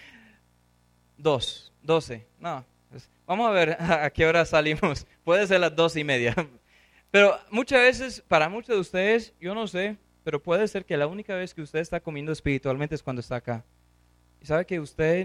Dos, doce, no. Pues vamos a ver a qué hora salimos. Puede ser las doce y media. Pero muchas veces, para muchos de ustedes, yo no sé, pero puede ser que la única vez que usted está comiendo espiritualmente es cuando está acá. Y sabe que usted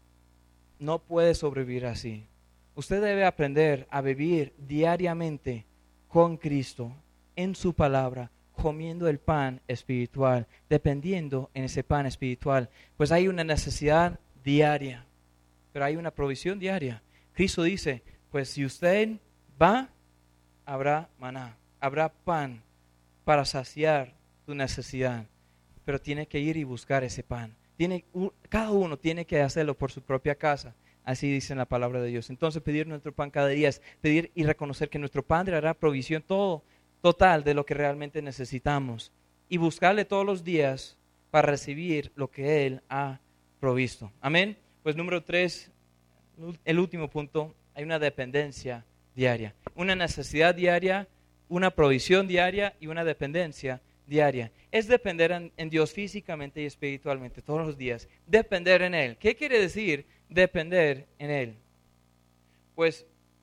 no puede sobrevivir así. Usted debe aprender a vivir diariamente con Cristo, en su palabra, comiendo el pan espiritual, dependiendo en ese pan espiritual. Pues hay una necesidad diaria, pero hay una provisión diaria. Cristo dice, pues si usted va, habrá maná, habrá pan para saciar tu necesidad, pero tiene que ir y buscar ese pan. Tiene, cada uno tiene que hacerlo por su propia casa, así dice en la palabra de Dios. Entonces pedir nuestro pan cada día es pedir y reconocer que nuestro Padre hará provisión todo, total de lo que realmente necesitamos y buscarle todos los días para recibir lo que Él ha provisto. Amén. Pues número tres, el último punto, hay una dependencia diaria, una necesidad diaria, una provisión diaria y una dependencia diaria. Es depender en, en Dios físicamente y espiritualmente todos los días, depender en Él. ¿Qué quiere decir depender en Él? Pues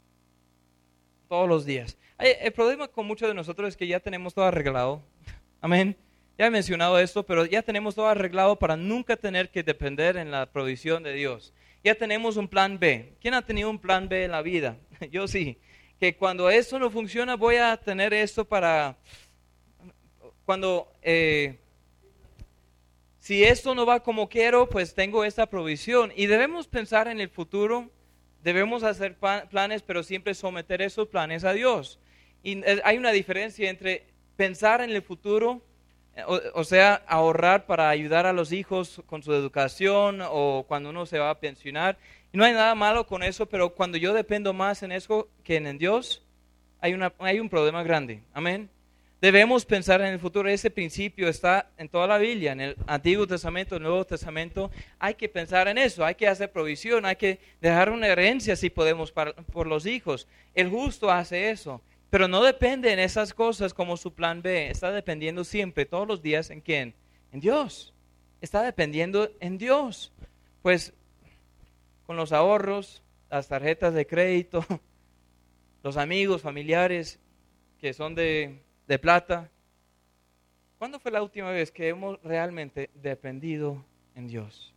todos los días. El problema con muchos de nosotros es que ya tenemos todo arreglado, amén. Ya he mencionado esto, pero ya tenemos todo arreglado para nunca tener que depender en la provisión de Dios. Ya tenemos un plan B. ¿Quién ha tenido un plan B en la vida? Yo sí. Que cuando esto no funciona voy a tener esto para... Cuando... Eh, si esto no va como quiero, pues tengo esta provisión. Y debemos pensar en el futuro. Debemos hacer planes, pero siempre someter esos planes a Dios. Y hay una diferencia entre pensar en el futuro, o, o sea, ahorrar para ayudar a los hijos con su educación o cuando uno se va a pensionar. Y no hay nada malo con eso, pero cuando yo dependo más en eso que en Dios, hay, una, hay un problema grande. Amén. Debemos pensar en el futuro. Ese principio está en toda la Biblia, en el Antiguo Testamento, el Nuevo Testamento. Hay que pensar en eso, hay que hacer provisión, hay que dejar una herencia si podemos para, por los hijos. El justo hace eso, pero no depende en esas cosas como su plan B. Está dependiendo siempre, todos los días, ¿en quién? En Dios. Está dependiendo en Dios. Pues con los ahorros, las tarjetas de crédito, los amigos, familiares que son de... de plata. ¿Cuándo fue la última vez que hemos realmente dependido en Dios?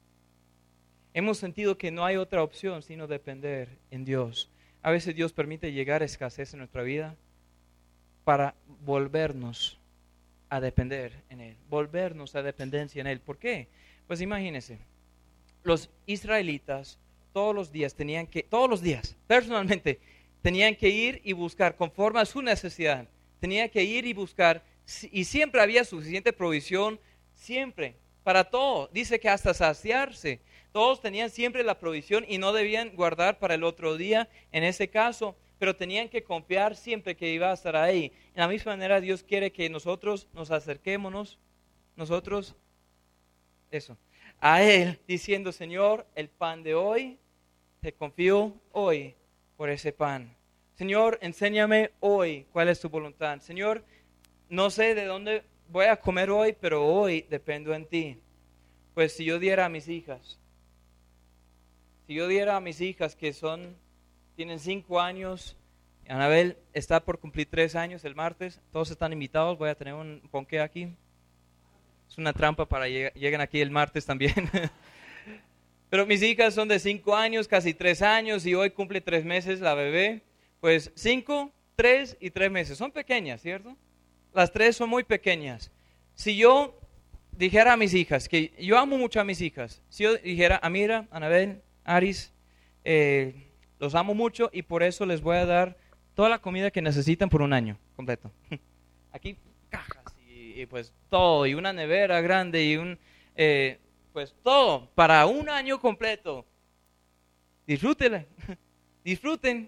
Hemos sentido que no hay otra opción sino depender en Dios. A veces Dios permite llegar a escasez en nuestra vida para volvernos a depender en Él, volvernos a dependencia en Él. ¿Por qué? Pues imagínense, los israelitas todos los días tenían que, todos los días, personalmente, tenían que ir y buscar conforme a su necesidad. Tenía que ir y buscar, y siempre había suficiente provisión, siempre, para todo. Dice que hasta saciarse. Todos tenían siempre la provisión y no debían guardar para el otro día en ese caso, pero tenían que confiar siempre que iba a estar ahí. De la misma manera Dios quiere que nosotros nos acerquémonos, nosotros, eso, a Él, diciendo, Señor, el pan de hoy, te confío hoy por ese pan. Señor, enséñame hoy cuál es tu voluntad. Señor, no sé de dónde voy a comer hoy, pero hoy dependo en ti. Pues si yo diera a mis hijas, si yo diera a mis hijas que son, tienen cinco años, Anabel está por cumplir tres años el martes, todos están invitados, voy a tener un ponqué aquí. Es una trampa para que lleguen aquí el martes también. Pero mis hijas son de cinco años, casi tres años, y hoy cumple tres meses la bebé. Pues cinco, tres y tres meses. Son pequeñas, ¿cierto? Las tres son muy pequeñas. Si yo dijera a mis hijas, que yo amo mucho a mis hijas, si yo dijera, Amira, Anabel, Aris, eh, los amo mucho y por eso les voy a dar toda la comida que necesitan por un año completo. Aquí cajas y, y pues todo, y una nevera grande y un, eh, pues todo para un año completo. Disfrútenla, disfruten.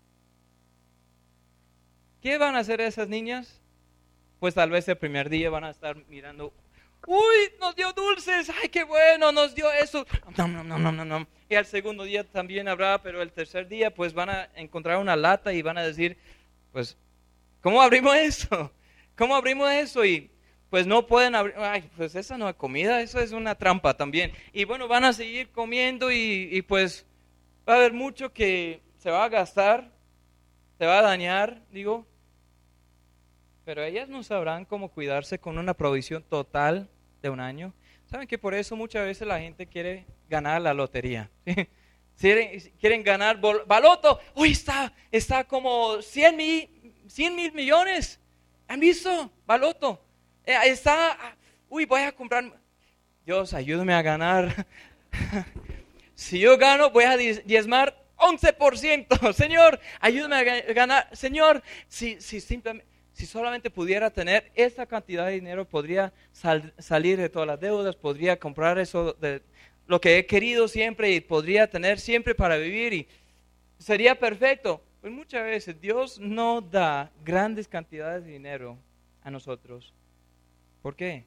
¿Qué van a hacer esas niñas? Pues tal vez el primer día van a estar mirando, uy, nos dio dulces, ay, qué bueno, nos dio eso. No, no, no, no, no, no. Y al segundo día también habrá, pero el tercer día pues van a encontrar una lata y van a decir, pues, ¿cómo abrimos eso? ¿Cómo abrimos eso? Y pues no pueden abrir, ay, pues esa no es comida, eso es una trampa también. Y bueno, van a seguir comiendo y, y pues va a haber mucho que se va a gastar, se va a dañar, digo. Pero ellas no sabrán cómo cuidarse con una provisión total de un año. ¿Saben que por eso muchas veces la gente quiere ganar la lotería? ¿Sí? Quieren, quieren ganar bol, baloto. Uy, está, está como cien mil, cien mil millones. ¿Han visto? Baloto. Eh, está, uy, voy a comprar. Dios, ayúdame a ganar. Si yo gano, voy a diezmar once por ciento. Señor, ayúdame a ganar. Señor, si, si simplemente... Si solamente pudiera tener esta cantidad de dinero, podría sal, salir de todas las deudas, podría comprar eso de lo que he querido siempre y podría tener siempre para vivir y sería perfecto. Pues muchas veces Dios no da grandes cantidades de dinero a nosotros. ¿Por qué?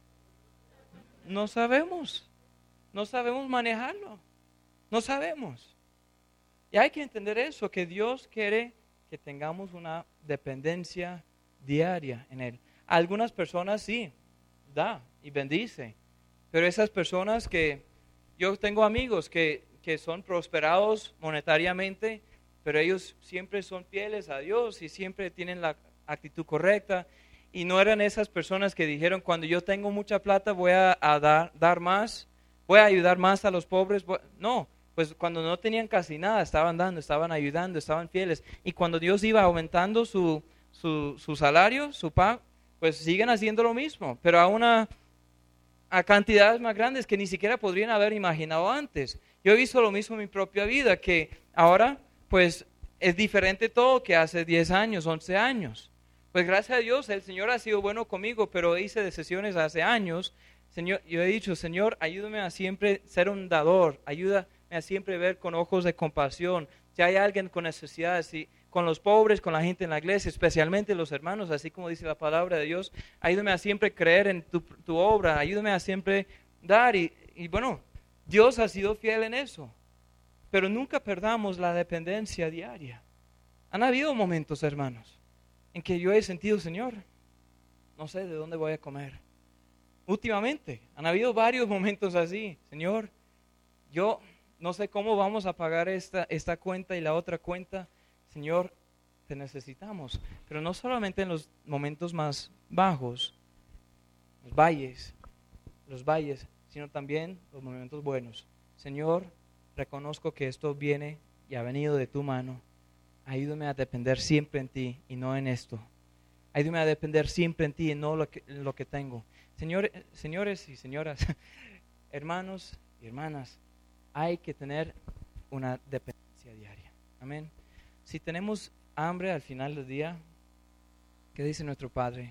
No sabemos, no sabemos manejarlo, no sabemos. Y hay que entender eso, que Dios quiere que tengamos una dependencia diaria en Él. Algunas personas sí, da y bendice, pero esas personas que, yo tengo amigos que, que son prosperados monetariamente, pero ellos siempre son fieles a Dios y siempre tienen la actitud correcta, y no eran esas personas que dijeron, cuando yo tengo mucha plata voy a, a dar, dar más, voy a ayudar más a los pobres. Voy... No, pues cuando no tenían casi nada, estaban dando, estaban ayudando, estaban fieles, y cuando Dios iba aumentando su Su, su salario, su pago, pues siguen haciendo lo mismo, pero a una a cantidades más grandes que ni siquiera podrían haber imaginado antes. Yo he visto lo mismo en mi propia vida, que ahora pues es diferente todo que hace diez años, once años. Pues gracias a Dios el Señor ha sido bueno conmigo, pero hice decisiones hace años. Señor, yo he dicho, Señor, ayúdame a siempre ser un dador, ayúdame a siempre ver con ojos de compasión. Si hay alguien con necesidades, si con los pobres, con la gente en la iglesia, especialmente los hermanos, así como dice la palabra de Dios, ayúdame a siempre creer en tu, tu obra, ayúdame a siempre dar, y, y bueno, Dios ha sido fiel en eso, pero nunca perdamos la dependencia diaria. Han habido momentos, hermanos, en que yo he sentido, Señor, no sé de dónde voy a comer. Últimamente, han habido varios momentos así, Señor, yo no sé cómo vamos a pagar esta, esta cuenta y la otra cuenta. Señor, te necesitamos, pero no solamente en los momentos más bajos, los valles, los valles, sino también los momentos buenos. Señor, reconozco que esto viene y ha venido de tu mano. Ayúdame a depender siempre en ti y no en esto. Ayúdame a depender siempre en ti y no lo que, en lo que tengo. Señor, señores y señoras, hermanos y hermanas, hay que tener una dependencia diaria. Amén. Si tenemos hambre al final del día, ¿qué dice nuestro Padre?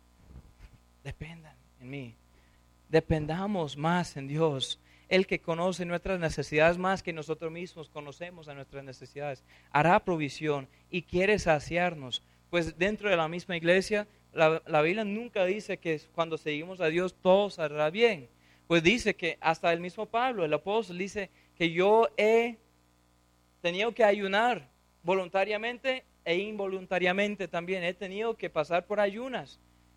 Dependan en mí. Dependamos más en Dios. Él que conoce nuestras necesidades más que nosotros mismos conocemos a nuestras necesidades, hará provisión y quiere saciarnos. Pues dentro de la misma iglesia, la, la Biblia nunca dice que cuando seguimos a Dios todo saldrá bien. Pues dice que hasta el mismo Pablo, el apóstol, dice que yo he tenido que ayunar voluntariamente e involuntariamente también. He tenido que pasar por ayunas.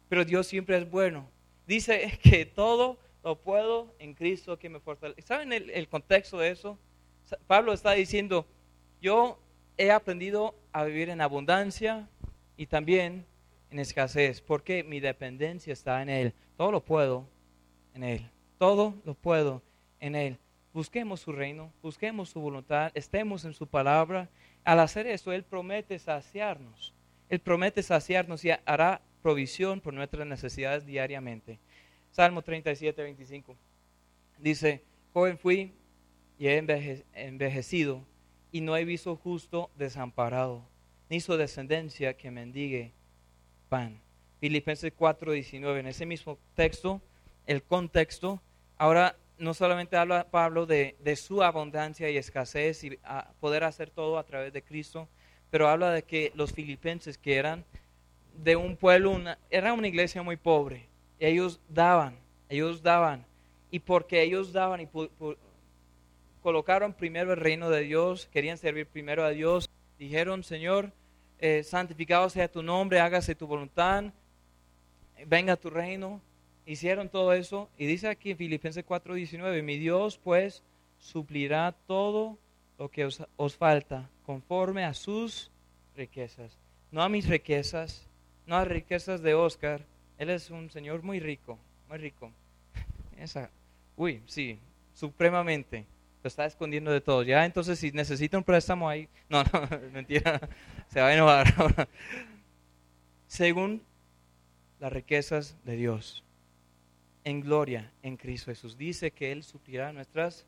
pero Dios siempre es bueno. Dice que todo lo puedo en Cristo que me fortalece. ¿Saben el, el contexto de eso? Pablo está diciendo, yo he aprendido a vivir en abundancia y también en escasez, porque mi dependencia está en Él. Todo lo puedo en Él. Todo lo puedo en Él. Busquemos su reino, busquemos su voluntad, estemos en su palabra. Al hacer eso, Él promete saciarnos. Él promete saciarnos y hará provisión por nuestras necesidades diariamente. Salmo treinta y siete, veinticinco. Dice, joven fui y he enveje- envejecido y no he visto justo desamparado, ni su descendencia que mendigue pan. Filipenses cuatro, diecinueve. En ese mismo texto, el contexto, ahora no solamente habla Pablo de, de su abundancia y escasez y a poder hacer todo a través de Cristo, pero habla de que los filipenses, que eran de un pueblo, una, era una iglesia muy pobre, ellos daban, ellos daban, y porque ellos daban y pu, pu, colocaron primero el reino de Dios, querían servir primero a Dios, dijeron, Señor, eh, santificado sea tu nombre, hágase tu voluntad, venga tu reino. Hicieron todo eso, y dice aquí en Filipenses cuatro, diecinueve, mi Dios pues suplirá todo lo que os, os falta conforme a sus riquezas. No a mis riquezas, no a riquezas de Oscar. Él es un señor muy rico, muy rico. Esa, uy, sí, supremamente. Lo está escondiendo de todo. Ya, entonces si necesita un préstamo ahí, no, no, mentira, se va a enojar ahora. Según las riquezas de Dios, en gloria en Cristo Jesús. Dice que Él suplirá nuestras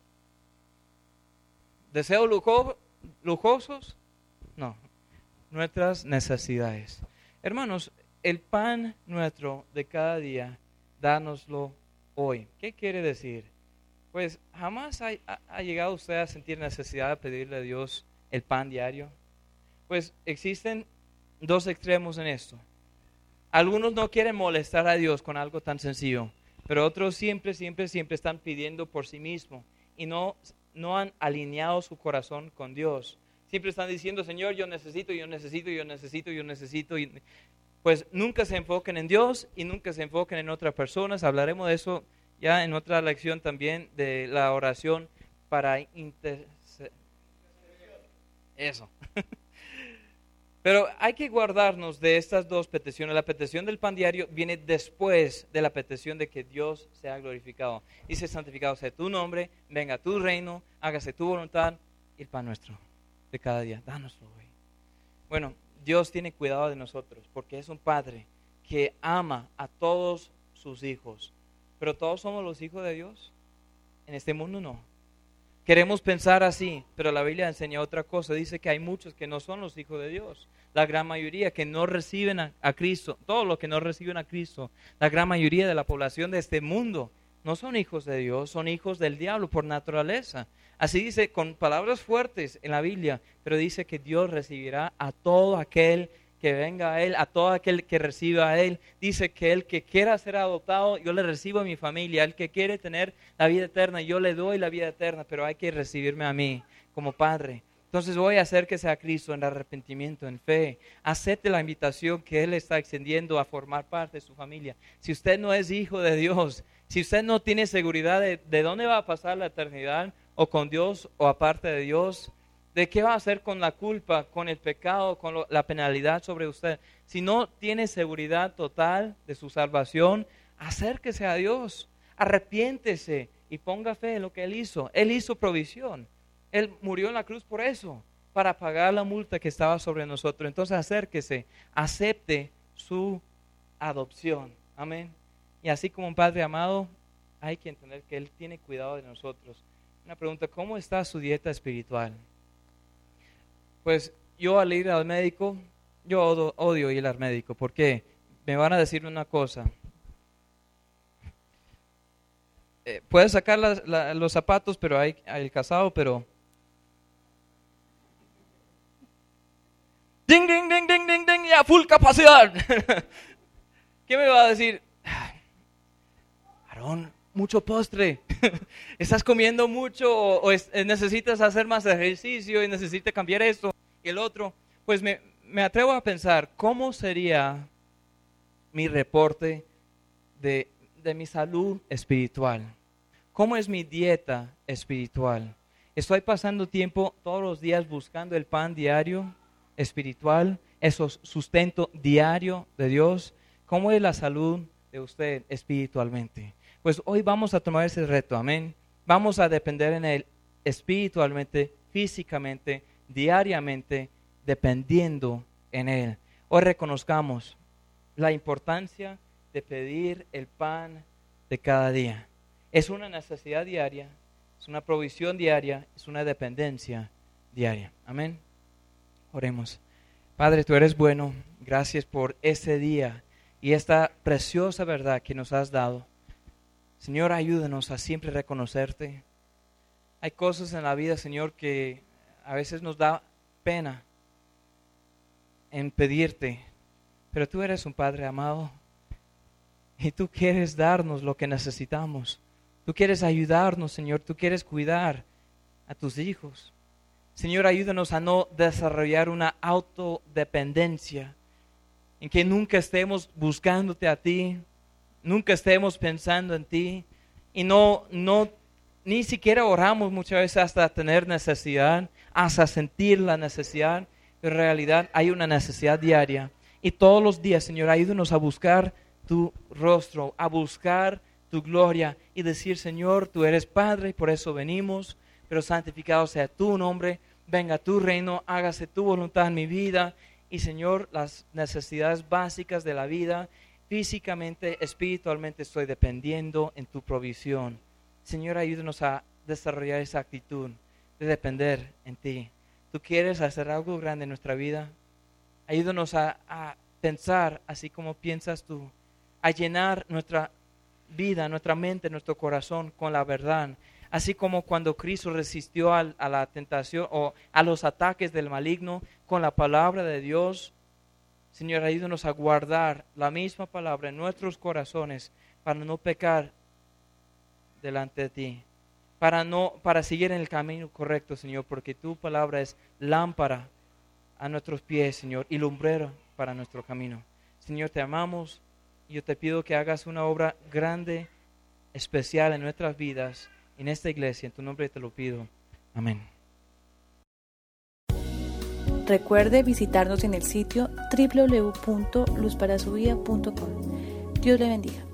deseos lujo, lujosos, no, nuestras necesidades. Hermanos, el pan nuestro de cada día, dánoslo hoy. ¿Qué quiere decir? Pues jamás ha, ha llegado usted a sentir necesidad de pedirle a Dios el pan diario. Pues existen dos extremos en esto. Algunos no quieren molestar a Dios con algo tan sencillo, pero otros siempre, siempre, siempre están pidiendo por sí mismos y no, no han alineado su corazón con Dios. Siempre están diciendo, Señor, yo necesito, yo necesito, yo necesito, yo necesito. Y pues nunca se enfoquen en Dios y nunca se enfoquen en otras personas. Hablaremos de eso ya en otra lección también, de la oración para interceder. Eso. Pero hay que guardarnos de estas dos peticiones. La petición del pan diario viene después de la petición de que Dios sea glorificado. Dice, santificado sea tu nombre, venga tu reino, hágase tu voluntad, y el pan nuestro de cada día, dánoslo hoy. Bueno, Dios tiene cuidado de nosotros porque es un Padre que ama a todos sus hijos. Pero todos somos los hijos de Dios. En este mundo no. Queremos pensar así, pero la Biblia enseña otra cosa. Dice que hay muchos que no son los hijos de Dios. La gran mayoría que no reciben a, a Cristo, todos los que no reciben a Cristo, la gran mayoría de la población de este mundo no son hijos de Dios, son hijos del diablo por naturaleza. Así dice con palabras fuertes en la Biblia, pero dice que Dios recibirá a todo aquel que venga a Él, a todo aquel que reciba a Él. Dice que el que quiera ser adoptado, yo le recibo a mi familia. El que quiere tener la vida eterna, yo le doy la vida eterna, pero hay que recibirme a mí como Padre. Entonces voy a hacer que sea Cristo en arrepentimiento, en fe. Acepte la invitación que Él está extendiendo a formar parte de su familia. Si usted no es hijo de Dios, si usted no tiene seguridad de, de dónde va a pasar la eternidad, o con Dios o aparte de Dios, ¿de qué va a hacer con la culpa, con el pecado, con lo, la penalidad sobre usted? Si no tiene seguridad total de su salvación, acérquese a Dios, arrepiéntese y ponga fe en lo que Él hizo. Él hizo provisión. Él murió en la cruz por eso, para pagar la multa que estaba sobre nosotros. Entonces acérquese, acepte su adopción. Amén. Y así como un Padre amado, hay que entender que Él tiene cuidado de nosotros. Una pregunta, ¿cómo está su dieta espiritual? Pues yo al ir al médico, yo odio, odio ir al médico, porque me van a decir una cosa. Eh, puedes sacar las, la, los zapatos, pero hay, hay el calzado, pero... ¡Ding, ding, ding, ding, ding, ding! ¡Ya, full capacidad! ¿Qué me va a decir? Aarón, mucho postre. Estás comiendo mucho o, o es, necesitas hacer más ejercicio y necesitas cambiar esto y el otro. Pues me, me atrevo a pensar, ¿cómo sería mi reporte de, de mi salud espiritual? ¿Cómo es mi dieta espiritual? ¿Estoy pasando tiempo todos los días buscando el pan diario espiritual, ese sustento diario de Dios? ¿Cómo es la salud de usted espiritualmente? Pues hoy vamos a tomar ese reto, amén. Vamos a depender en Él espiritualmente, físicamente, diariamente, dependiendo en Él. Hoy reconozcamos la importancia de pedir el pan de cada día. Es una necesidad diaria, es una provisión diaria, es una dependencia diaria. Amén. Oremos. Padre, tú eres bueno. Gracias por este día y esta preciosa verdad que nos has dado. Señor, ayúdanos a siempre reconocerte. Hay cosas en la vida, Señor, que a veces nos da pena en pedirte, pero tú eres un Padre amado y tú quieres darnos lo que necesitamos. Tú quieres ayudarnos, Señor, tú quieres cuidar a tus hijos. Señor, ayúdanos a no desarrollar una autodependencia, en que nunca estemos buscándote a ti, nunca estemos pensando en ti, y no, no, ni siquiera oramos muchas veces hasta tener necesidad, hasta sentir la necesidad. En realidad hay una necesidad diaria, y todos los días, Señor, ayúdanos a buscar tu rostro, a buscar tu gloria y decir, Señor, tú eres Padre y por eso venimos, pero santificado sea tu nombre, venga tu reino, hágase tu voluntad en mi vida. Y Señor, las necesidades básicas de la vida, físicamente, espiritualmente, estoy dependiendo en tu provisión. Señor, ayúdanos a desarrollar esa actitud de depender en ti. ¿Tú quieres hacer algo grande en nuestra vida? Ayúdanos a, a pensar así como piensas tú, a llenar nuestra vida, nuestra mente, nuestro corazón con la verdad. Así como cuando Cristo resistió a, a la tentación o a los ataques del maligno con la palabra de Dios. Señor, ayúdanos a guardar la misma palabra en nuestros corazones para no pecar delante de ti, para no, para seguir en el camino correcto, Señor, porque tu palabra es lámpara a nuestros pies, Señor, y lumbrera para nuestro camino. Señor, te amamos y yo te pido que hagas una obra grande, especial en nuestras vidas, en esta iglesia. En tu nombre te lo pido. Amén.
Recuerde visitarnos en el sitio doble u doble u doble u punto luz para su vida punto com. Dios le bendiga.